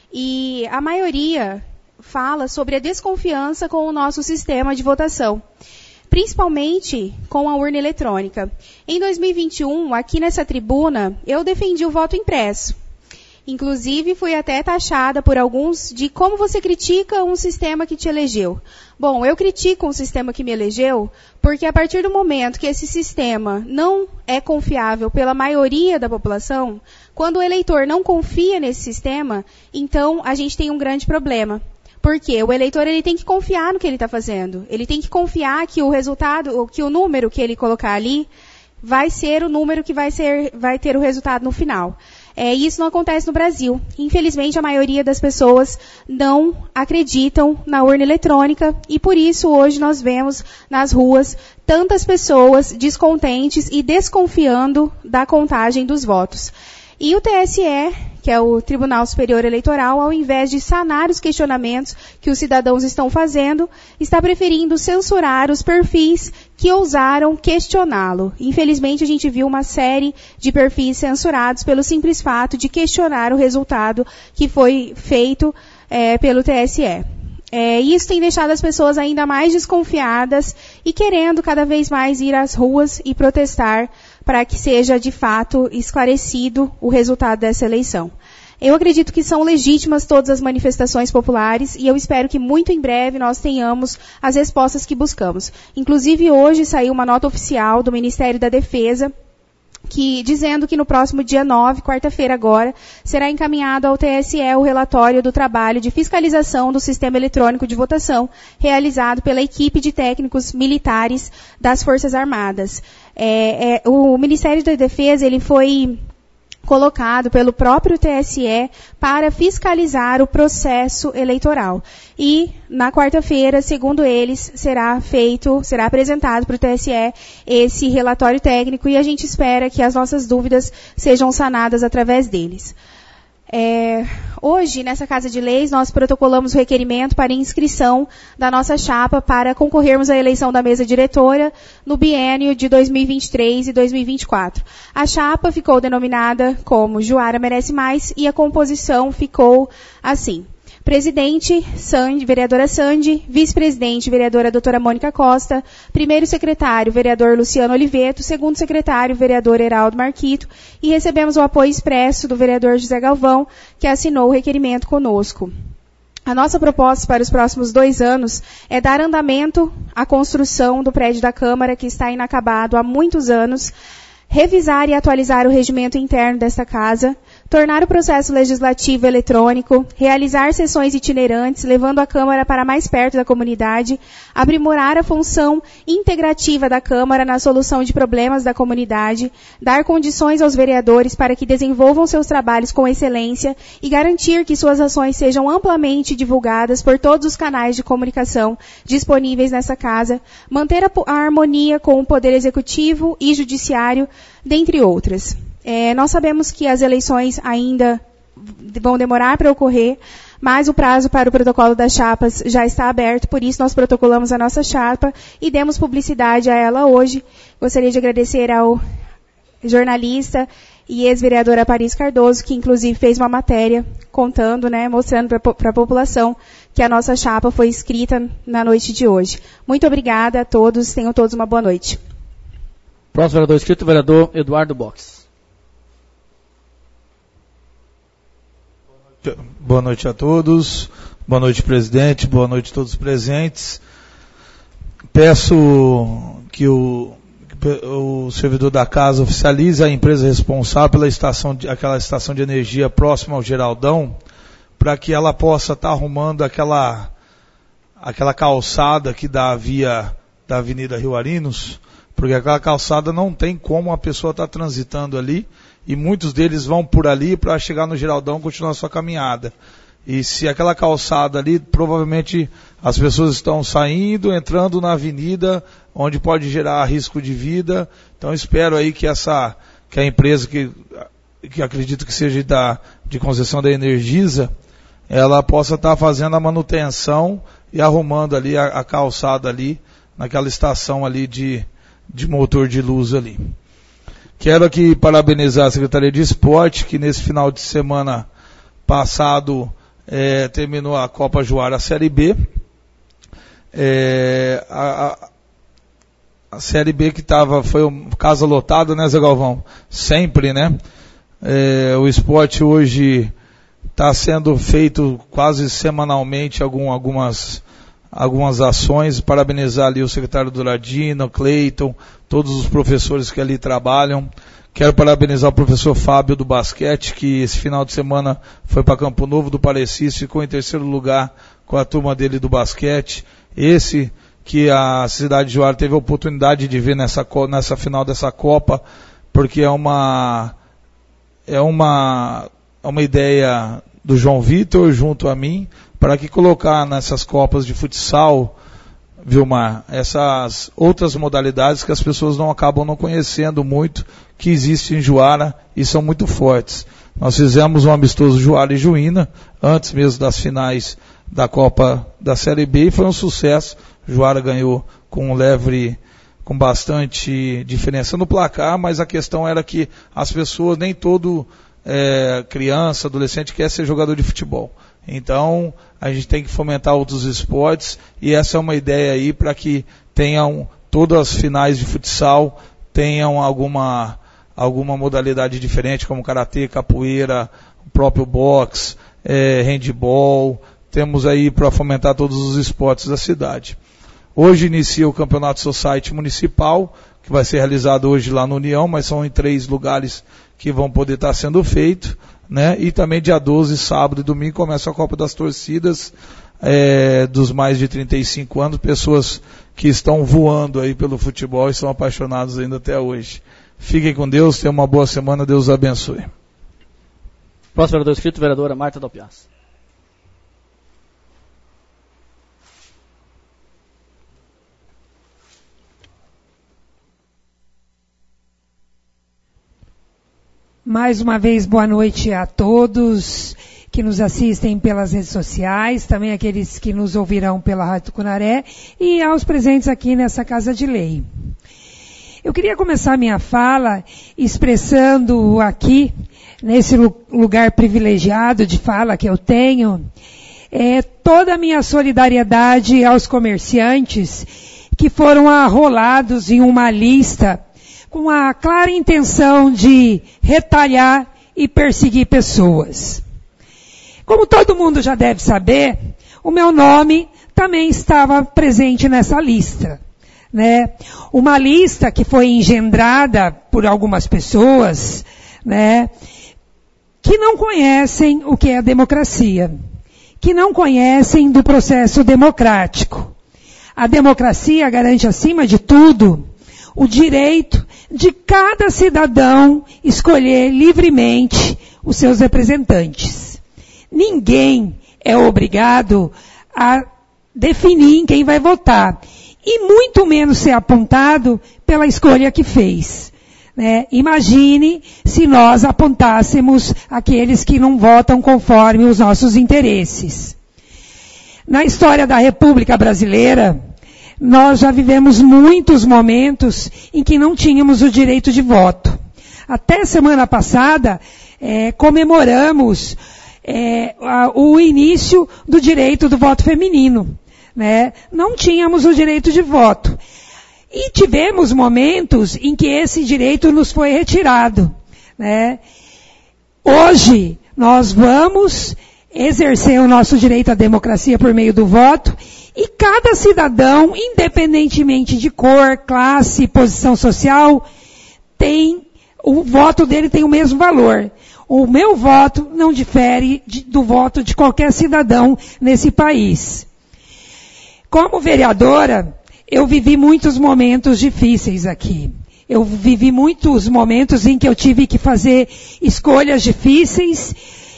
e a maioria fala sobre a desconfiança com o nosso sistema de votação, principalmente com a urna eletrônica. Em dois mil e vinte e um, aqui nessa tribuna, eu defendi o voto impresso. Inclusive, fui até taxada por alguns de como você critica um sistema que te elegeu. Bom, eu critico um sistema que me elegeu porque a partir do momento que esse sistema não é confiável pela maioria da população, quando o eleitor não confia nesse sistema, então a gente tem um grande problema. Porque o eleitor ele tem que confiar no que ele está fazendo. Ele tem que confiar que o resultado, que o número que ele colocar ali vai ser o número que vai, ser, vai ter o resultado no final. É, e isso não acontece no Brasil. Infelizmente, a maioria das pessoas não acreditam na urna eletrônica e por isso hoje nós vemos nas ruas tantas pessoas descontentes e desconfiando da contagem dos votos. E o T S E, que é o Tribunal Superior Eleitoral, ao invés de sanar os questionamentos que os cidadãos estão fazendo, está preferindo censurar os perfis que ousaram questioná-lo. Infelizmente, a gente viu uma série de perfis censurados pelo simples fato de questionar o resultado que foi feito é, pelo T S E. É, isso tem deixado as pessoas ainda mais desconfiadas e querendo cada vez mais ir às ruas e protestar para que seja, de fato, esclarecido o resultado dessa eleição. Eu acredito que são legítimas todas as manifestações populares e eu espero que muito em breve nós tenhamos as respostas que buscamos. Inclusive, hoje saiu uma nota oficial do Ministério da Defesa que, dizendo que no próximo dia nove, quarta-feira agora, será encaminhado ao T S E o relatório do trabalho de fiscalização do sistema eletrônico de votação realizado pela equipe de técnicos militares das Forças Armadas. É, é, o Ministério da Defesa ele foi colocado pelo próprio T S E para fiscalizar o processo eleitoral. E, na quarta-feira, segundo eles, será feito, será apresentado para o T S E esse relatório técnico e a gente espera que as nossas dúvidas sejam sanadas através deles. É, hoje, nessa Casa de Leis, nós protocolamos o requerimento para inscrição da nossa chapa para concorrermos à eleição da mesa diretora no biênio de dois mil e vinte e três e dois mil e vinte e quatro. A chapa ficou denominada como Juara Merece Mais e a composição ficou assim. Presidente, Sandy, vereadora Sandy, vice-presidente, vereadora doutora Mônica Costa, primeiro secretário, vereador Luciano Oliveto, segundo secretário, vereador Heraldo Marquito, e recebemos o apoio expresso do vereador José Galvão, que assinou o requerimento conosco. A nossa proposta para os próximos dois anos é dar andamento à construção do prédio da Câmara, que está inacabado há muitos anos, revisar e atualizar o regimento interno desta casa, tornar o processo legislativo eletrônico, realizar sessões itinerantes, levando a Câmara para mais perto da comunidade, aprimorar a função integrativa da Câmara na solução de problemas da comunidade, dar condições aos vereadores para que desenvolvam seus trabalhos com excelência e garantir que suas ações sejam amplamente divulgadas por todos os canais de comunicação disponíveis nessa casa, manter a, a harmonia com o Poder Executivo e Judiciário, dentre outras. É, nós sabemos que as eleições ainda vão demorar para ocorrer, mas o prazo para o protocolo das chapas já está aberto, por isso nós protocolamos a nossa chapa e demos publicidade a ela hoje. Gostaria de agradecer ao jornalista e ex-vereadora Paris Cardoso, que inclusive fez uma matéria contando, né, mostrando para a população que a nossa chapa foi escrita na noite de hoje. Muito obrigada a todos, tenham todos uma boa noite. Próximo vereador inscrito, vereador Eduardo Box. Boa noite a todos, boa noite, presidente, boa noite a todos os presentes. Peço que o, o servidor da casa oficialize a empresa responsável pela estação de, aquela estação de energia próxima ao Geraldão, para que ela possa estar tá arrumando aquela, aquela calçada que dá via da Avenida Rio Arinos, porque aquela calçada não tem como a pessoa estar tá transitando ali, e muitos deles vão por ali para chegar no Geraldão e continuar a sua caminhada. E se aquela calçada ali, provavelmente as pessoas estão saindo, entrando na avenida, onde pode gerar risco de vida. Então espero aí que essa, que a empresa que, que acredito que seja da, de concessão da Energisa, ela possa estar fazendo a manutenção e arrumando ali a, a calçada ali, naquela estação ali de, de motor de luz ali. Quero aqui parabenizar a Secretaria de Esporte, que nesse final de semana passado é, terminou a Copa Juara Série B. É, a, a, a Série B que estava, foi um, casa lotada, né, Zé Galvão? Sempre, né? É, o esporte hoje está sendo feito quase semanalmente algum, algumas... algumas ações, parabenizar ali o secretário Douradino, Cleiton, todos os professores que ali trabalham. Quero parabenizar o professor Fábio do basquete, que esse final de semana foi para Campo Novo do Parecis, ficou em terceiro lugar com a turma dele do basquete. Esse que a cidade de Juara teve a oportunidade de ver nessa, nessa final dessa Copa, porque é uma, é uma, é uma ideia do João Vitor junto a mim, para que colocar nessas Copas de futsal, Vilmar, essas outras modalidades que as pessoas não acabam não conhecendo muito, que existem em Juara e são muito fortes. Nós fizemos um amistoso Juara e Juína, antes mesmo das finais da Copa da Série B, e foi um sucesso. Juara ganhou com um leve, com bastante diferença no placar, mas a questão era que as pessoas, nem todo é, criança, adolescente quer ser jogador de futebol. Então, a gente tem que fomentar outros esportes, e essa é uma ideia aí para que tenham todas as finais de futsal, tenham alguma, alguma modalidade diferente, como karatê, capoeira o próprio boxe, é, handball, temos aí para fomentar todos os esportes da cidade. Hoje inicia o Campeonato Society Municipal, que vai ser realizado hoje lá no União, mas são em três lugares que vão poder estar sendo feito, né? E também dia doze, sábado e domingo, começa a Copa das Torcidas, é, dos mais de trinta e cinco anos, pessoas que estão voando aí pelo futebol e são apaixonados ainda até hoje. Fiquem com Deus, tenham uma boa semana, Deus os abençoe. Próximo vereador inscrito, vereadora Marta Dalpiaz. Mais uma vez, boa noite a todos que nos assistem pelas redes sociais, também aqueles que nos ouvirão pela Rádio Tucunaré e aos presentes aqui nessa Casa de Lei. Eu queria começar minha fala expressando aqui, nesse lugar privilegiado de fala que eu tenho, é, toda a minha solidariedade aos comerciantes que foram arrolados em uma lista com a clara intenção de retalhar e perseguir pessoas. Como todo mundo já deve saber, o meu nome também estava presente nessa lista, né? Uma lista que foi engendrada por algumas pessoas, né, que não conhecem o que é a democracia, que não conhecem do processo democrático. A democracia garante, acima de tudo, o direito de cada cidadão escolher livremente os seus representantes. Ninguém é obrigado a definir em quem vai votar, e muito menos ser apontado pela escolha que fez. Né? Imagine se nós apontássemos aqueles que não votam conforme os nossos interesses. Na história da República Brasileira, nós já vivemos muitos momentos em que não tínhamos o direito de voto. Até semana passada, é, comemoramos é, a, o início do direito do voto feminino. Né? Não tínhamos o direito de voto. E tivemos momentos em que esse direito nos foi retirado. Né? Hoje, nós vamos exercer o nosso direito à democracia por meio do voto, e cada cidadão, independentemente de cor, classe, posição social, tem, o voto dele tem o mesmo valor. O meu voto não difere de, do voto de qualquer cidadão nesse país. Como vereadora, eu vivi muitos momentos difíceis aqui. Eu vivi muitos momentos em que eu tive que fazer escolhas difíceis,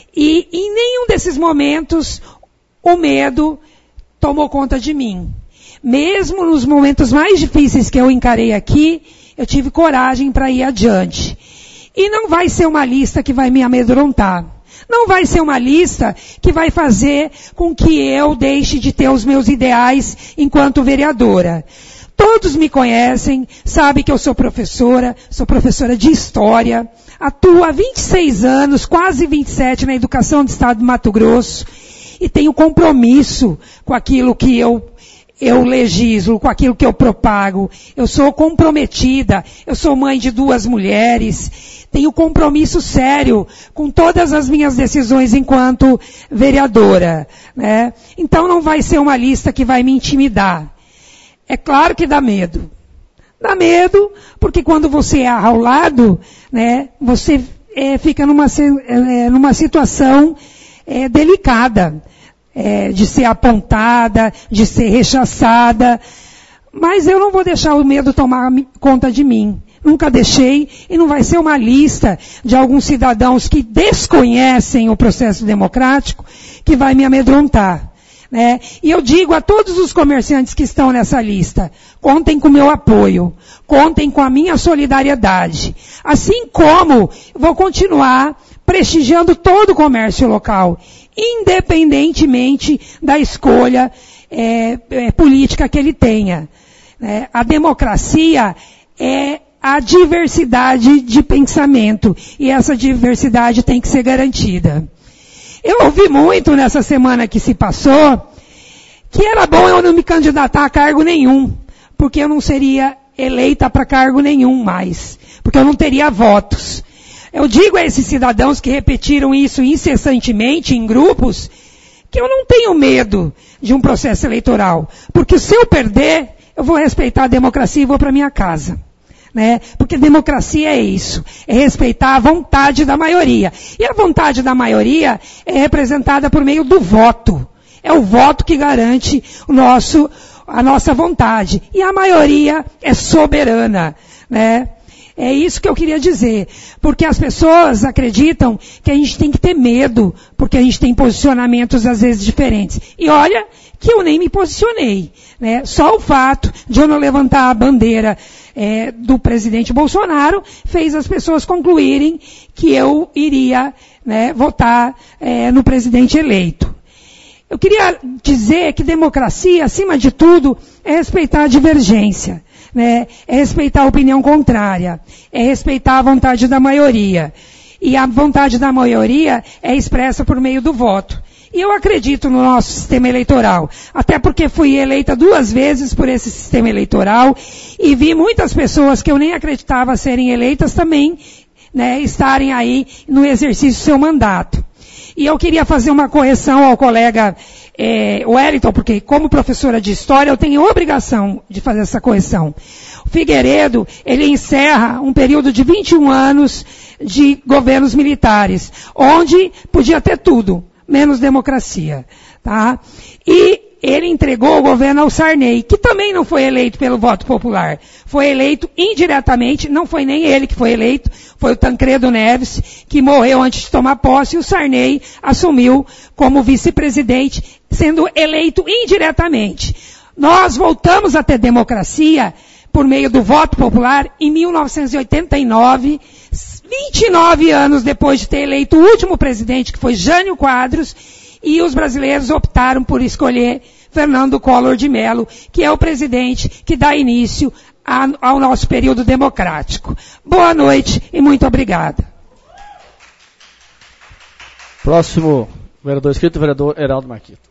e em nenhum desses momentos o medo tomou conta de mim. Mesmo nos momentos mais difíceis que eu encarei aqui, eu tive coragem para ir adiante. E não vai ser uma lista que vai me amedrontar. Não vai ser uma lista que vai fazer com que eu deixe de ter os meus ideais enquanto vereadora. Todos me conhecem, sabem que eu sou professora, sou professora de História, atuo há vinte e seis anos, quase vinte e sete, na educação do Estado de Mato Grosso, e tenho compromisso com aquilo que eu, eu legislo, com aquilo que eu propago. Eu sou comprometida, eu sou mãe de duas mulheres, tenho compromisso sério com todas as minhas decisões enquanto vereadora. Né? Então não vai ser uma lista que vai me intimidar. É claro que dá medo. Dá medo, porque quando você é arrolado, né, você é, fica numa, é, numa situação é, delicada, é, de ser apontada, de ser rechaçada. Mas eu não vou deixar o medo tomar conta de mim. Nunca deixei, e não vai ser uma lista de alguns cidadãos que desconhecem o processo democrático que vai me amedrontar. Né? E eu digo a todos os comerciantes que estão nessa lista, contem com o meu apoio, contem com a minha solidariedade. Assim como vou continuar prestigiando todo o comércio local, independentemente da escolha é, é, política que ele tenha. É, a democracia é a diversidade de pensamento, e essa diversidade tem que ser garantida. Eu ouvi muito nessa semana que se passou que era bom eu não me candidatar a cargo nenhum, porque eu não seria eleita para cargo nenhum mais, porque eu não teria votos. Eu digo a esses cidadãos que repetiram isso incessantemente em grupos, que eu não tenho medo de um processo eleitoral, porque se eu perder, eu vou respeitar a democracia e vou para minha casa. Né? Porque democracia é isso, é respeitar a vontade da maioria. E a vontade da maioria é representada por meio do voto. É o voto que garante o nosso, a nossa vontade. E a maioria é soberana, né? É isso que eu queria dizer. Porque as pessoas acreditam que a gente tem que ter medo, porque a gente tem posicionamentos às vezes diferentes. E olha que eu nem me posicionei, né? Só o fato de eu não levantar a bandeira é, do presidente Bolsonaro fez as pessoas concluírem que eu iria, né, votar é, no presidente eleito. Eu queria dizer que democracia, acima de tudo, é respeitar a divergência, né? É respeitar a opinião contrária, é respeitar a vontade da maioria. E a vontade da maioria é expressa por meio do voto. E eu acredito no nosso sistema eleitoral, até porque fui eleita duas vezes por esse sistema eleitoral e vi muitas pessoas que eu nem acreditava serem eleitas também, né, estarem aí no exercício do seu mandato. E eu queria fazer uma correção ao colega é, Wellington, porque como professora de História eu tenho obrigação de fazer essa correção. O Figueiredo, ele encerra um período de vinte e um anos de governos militares, onde podia ter tudo, menos democracia, tá? E ele entregou o governo ao Sarney, que também não foi eleito pelo voto popular. Foi eleito indiretamente, não foi nem ele que foi eleito, foi o Tancredo Neves, que morreu antes de tomar posse, e o Sarney assumiu como vice-presidente, sendo eleito indiretamente. Nós voltamos a ter democracia por meio do voto popular em mil novecentos e oitenta e nove, vinte e nove anos depois de ter eleito o último presidente, que foi Jânio Quadros, e os brasileiros optaram por escolher Fernando Collor de Mello, que é o presidente que dá início a, ao nosso período democrático. Boa noite e muito obrigada. Próximo vereador inscrito, vereador Heraldo Marquito.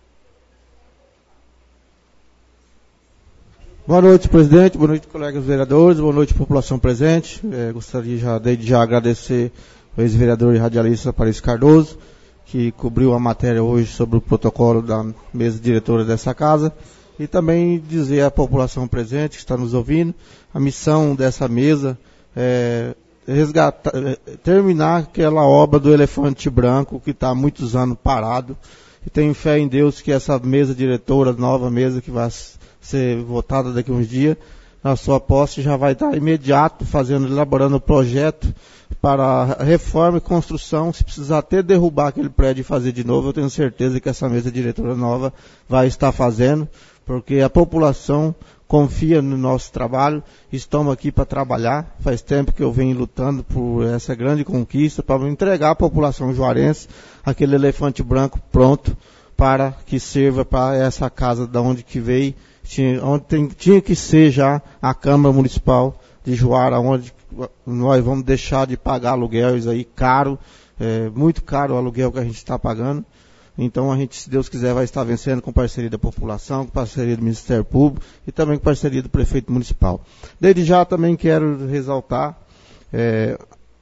Boa noite, presidente. Boa noite, colegas vereadores. Boa noite, população presente. É, gostaria já, desde já agradecer ao ex-vereador e radialista Aparício Cardoso, que cobriu a matéria hoje sobre o protocolo da mesa diretora dessa casa, e também dizer à população presente que está nos ouvindo, a missão dessa mesa é resgatar, é, terminar aquela obra do elefante branco que está há muitos anos parado, e tenho fé em Deus que essa mesa diretora, nova mesa que vai ser votada daqui a uns dias, na sua posse já vai estar imediato fazendo, elaborando o projeto para reforma e construção. Se precisar até derrubar aquele prédio e fazer de novo, eu tenho certeza que essa mesa diretora nova vai estar fazendo, porque a população confia no nosso trabalho, estamos aqui para trabalhar. Faz tempo que eu venho lutando por essa grande conquista, para entregar à população juarense aquele elefante branco pronto para que sirva para essa casa da onde que veio, tinha, onde tem, tinha que ser já a Câmara Municipal de Juara, onde nós vamos deixar de pagar aluguéis aí caro, é, muito caro o aluguel que a gente está pagando. Então a gente, se Deus quiser, vai estar vencendo com parceria da população, com parceria do Ministério Público e também com parceria do Prefeito Municipal. Desde já também quero ressaltar é,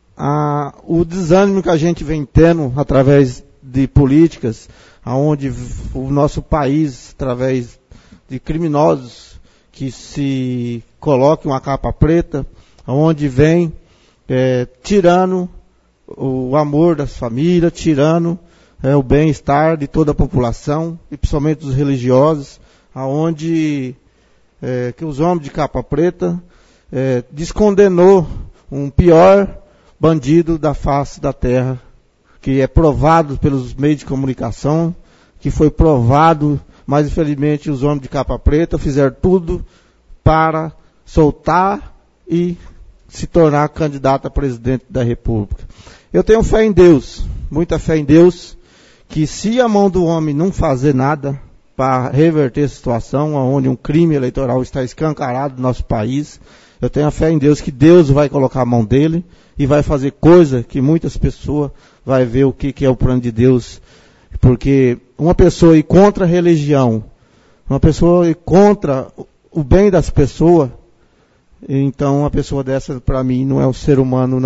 a, o desânimo que a gente vem tendo através de políticas, onde o nosso país, através de criminosos que se colocam uma capa preta, onde vem é, tirando o amor das famílias, tirando é, o bem-estar de toda a população, e principalmente dos religiosos, aonde é, que os homens de capa preta é, descondenou um pior bandido da face da terra, que é provado pelos meios de comunicação, que foi provado, mas infelizmente os homens de capa preta fizeram tudo para soltar e se tornar candidato a presidente da República. Eu tenho fé em Deus, muita fé em Deus, que se a mão do homem não fazer nada para reverter a situação, onde um crime eleitoral está escancarado no nosso país, eu tenho a fé em Deus que Deus vai colocar a mão dele e vai fazer coisa que muitas pessoas vai ver o que, que é o plano de Deus. Porque uma pessoa ir contra a religião, uma pessoa ir contra o bem das pessoas, então uma pessoa dessa, para mim, não é um ser humano, não.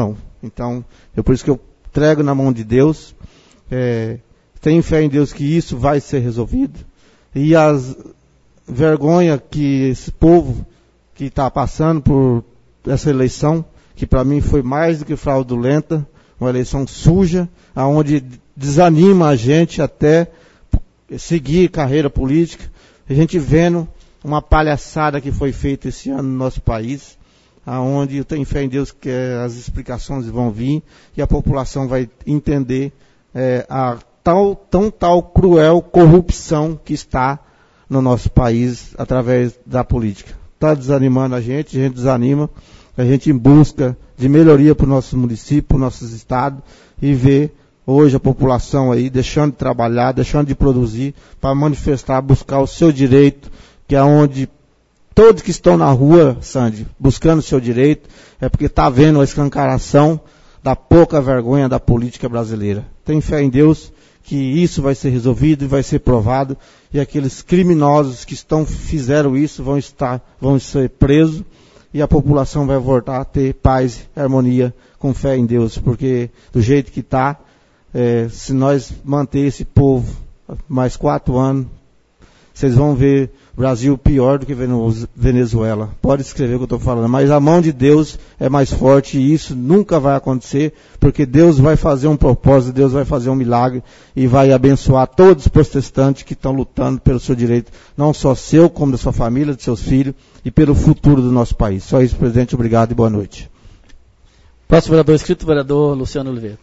Então, é por isso que eu entrego na mão de Deus, é, tenho fé em Deus que isso vai ser resolvido. E as vergonha que esse povo que está passando por essa eleição, que para mim foi mais do que fraudulenta, uma eleição suja, aonde desanima a gente até seguir carreira política, a gente vendo uma palhaçada que foi feita esse ano no nosso país, aonde eu tenho fé em Deus que as explicações vão vir e a população vai entender é, a tal, tão tal cruel corrupção que está no nosso país através da política. Está desanimando a gente, a gente desanima, a gente em busca de melhoria para o nosso município, para o nosso estado, e vê hoje a população aí deixando de trabalhar, deixando de produzir, para manifestar, buscar o seu direito, que é onde todos que estão na rua, Sandy, buscando o seu direito, é porque está vendo a escancaração da pouca vergonha da política brasileira. Tem fé em Deus que isso vai ser resolvido e vai ser provado, e aqueles criminosos que estão, fizeram isso vão estar, vão ser presos, e a população vai voltar a ter paz e harmonia com fé em Deus, porque do jeito que está, é, se nós manter esse povo mais quatro anos, vocês vão ver o Brasil pior do que Venezuela. Pode escrever o que eu estou falando, mas a mão de Deus é mais forte e isso nunca vai acontecer, porque Deus vai fazer um propósito, Deus vai fazer um milagre e vai abençoar todos os protestantes que estão lutando pelo seu direito, não só seu, como da sua família, de seus filhos e pelo futuro do nosso país. Só isso, presidente. Obrigado e boa noite. Próximo vereador inscrito, vereador Luciano Oliveira.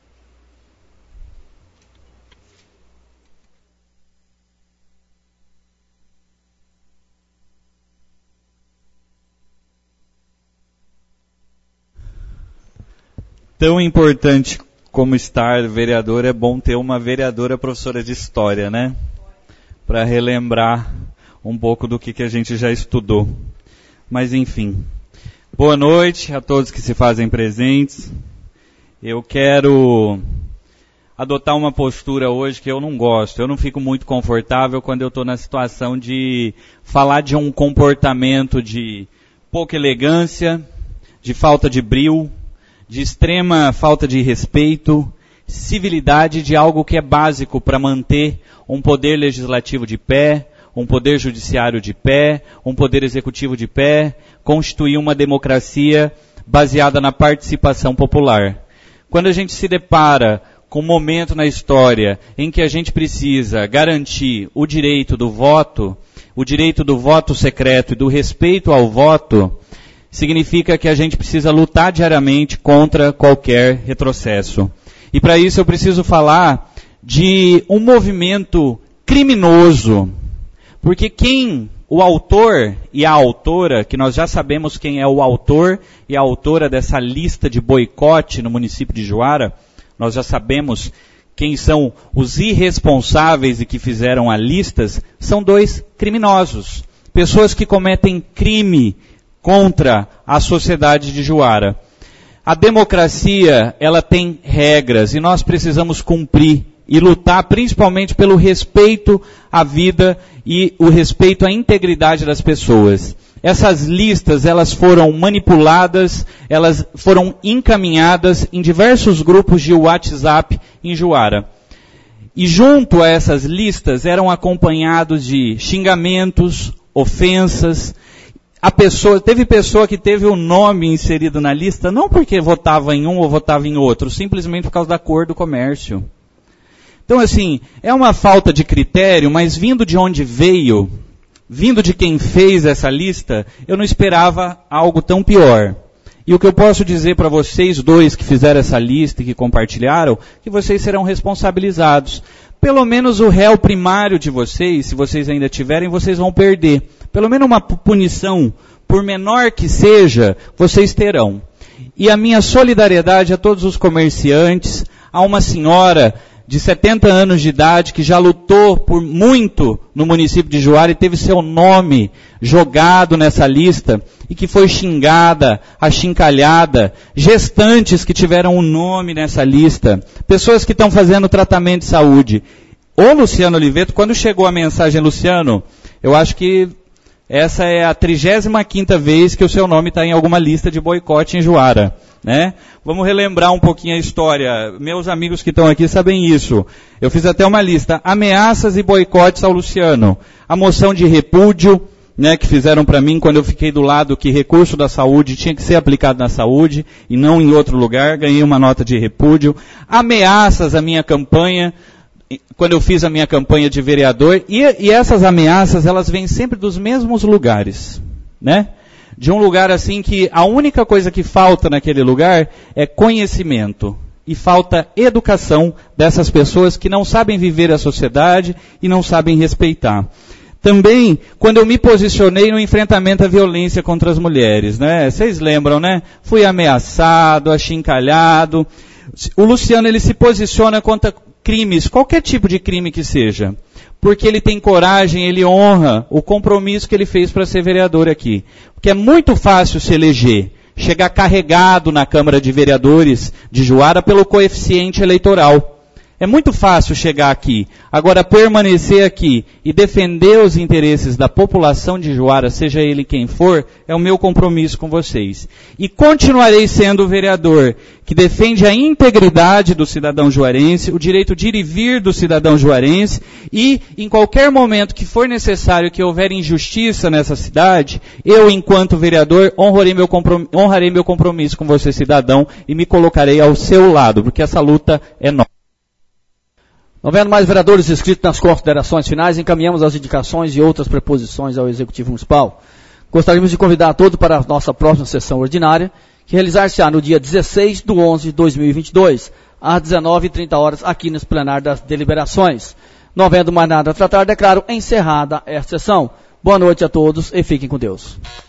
Tão importante como estar vereador, é bom ter uma vereadora professora de história, né? Para relembrar um pouco do que, que a gente já estudou. Mas enfim, boa noite a todos que se fazem presentes. Eu quero adotar uma postura hoje que eu não gosto. Eu não fico muito confortável quando eu estou na situação de falar de um comportamento de pouca elegância, de falta de brio, de extrema falta de respeito, civilidade, de algo que é básico para manter um poder legislativo de pé, um poder judiciário de pé, um poder executivo de pé, constituir uma democracia baseada na participação popular. Quando a gente se depara com um momento na história em que a gente precisa garantir o direito do voto, o direito do voto secreto e do respeito ao voto, significa que a gente precisa lutar diariamente contra qualquer retrocesso. E para isso eu preciso falar de um movimento criminoso, porque quem, o autor e a autora, que nós já sabemos quem é o autor e a autora dessa lista de boicote no município de Juara, nós já sabemos quem são os irresponsáveis e que fizeram a listas, são dois criminosos, pessoas que cometem crime contra a sociedade de Juara. A democracia, ela tem regras e nós precisamos cumprir e lutar principalmente pelo respeito à vida e o respeito à integridade das pessoas. Essas listas, elas foram manipuladas, elas foram encaminhadas em diversos grupos de WhatsApp em Juara. E junto a essas listas eram acompanhados de xingamentos, ofensas. A pessoa, teve pessoa que teve o nome inserido na lista, não porque votava em um ou votava em outro, simplesmente por causa da cor do comércio. Então, assim, é uma falta de critério, mas vindo de onde veio, vindo de quem fez essa lista, eu não esperava algo tão pior. E o que eu posso dizer para vocês dois que fizeram essa lista e que compartilharam, que vocês serão responsabilizados. Pelo menos o réu primário de vocês, se vocês ainda tiverem, vocês vão perder. Pelo menos uma punição, por menor que seja, vocês terão. E a minha solidariedade a todos os comerciantes, a uma senhora de setenta anos de idade que já lutou por muito no município de Juara e teve seu nome jogado nessa lista e que foi xingada, achincalhada, gestantes que tiveram um nome nessa lista, pessoas que estão fazendo tratamento de saúde. Ô Luciano Oliveto, quando chegou a mensagem, Luciano, eu acho que essa é a trigésima quinta vez que o seu nome está em alguma lista de boicote em Juara. né? Vamos relembrar um pouquinho a história. Meus amigos que estão aqui sabem isso. Eu fiz até uma lista. Ameaças e boicotes ao Luciano. A moção de repúdio, né, que fizeram para mim quando eu fiquei do lado que recurso da saúde tinha que ser aplicado na saúde e não em outro lugar. Ganhei uma nota de repúdio. Ameaças à minha campanha, quando eu fiz a minha campanha de vereador. E, e essas ameaças, elas vêm sempre dos mesmos lugares, né? De um lugar assim que a única coisa que falta naquele lugar é conhecimento. E falta educação dessas pessoas que não sabem viver a sociedade e não sabem respeitar. Também, quando eu me posicionei no enfrentamento à violência contra as mulheres, né? Vocês lembram, né? Fui ameaçado, achincalhado. O Luciano, ele se posiciona contra crimes, qualquer tipo de crime que seja. Porque ele tem coragem, ele honra o compromisso que ele fez para ser vereador aqui. Porque é muito fácil se eleger, chegar carregado na Câmara de Vereadores de Juara pelo coeficiente eleitoral. É muito fácil chegar aqui. Agora, permanecer aqui e defender os interesses da população de Juara, seja ele quem for, é o meu compromisso com vocês. E continuarei sendo o vereador que defende a integridade do cidadão juarense, o direito de ir e vir do cidadão juarense, e em qualquer momento que for necessário que houver injustiça nessa cidade, eu, enquanto vereador, honrarei meu comprom- honrarei meu compromisso com você, cidadão, e me colocarei ao seu lado, porque essa luta é nossa. Não vendo mais vereadores inscritos nas considerações finais, encaminhamos as indicações e outras preposições ao Executivo Municipal. Gostaríamos de convidar a todos para a nossa próxima sessão ordinária, que realizar-se-á no dia dezesseis de onze de dois mil e vinte e dois, às dezenove e trinta horas, aqui no plenário das deliberações. Não havendo mais nada a tratar, declaro encerrada esta sessão. Boa noite a todos e fiquem com Deus.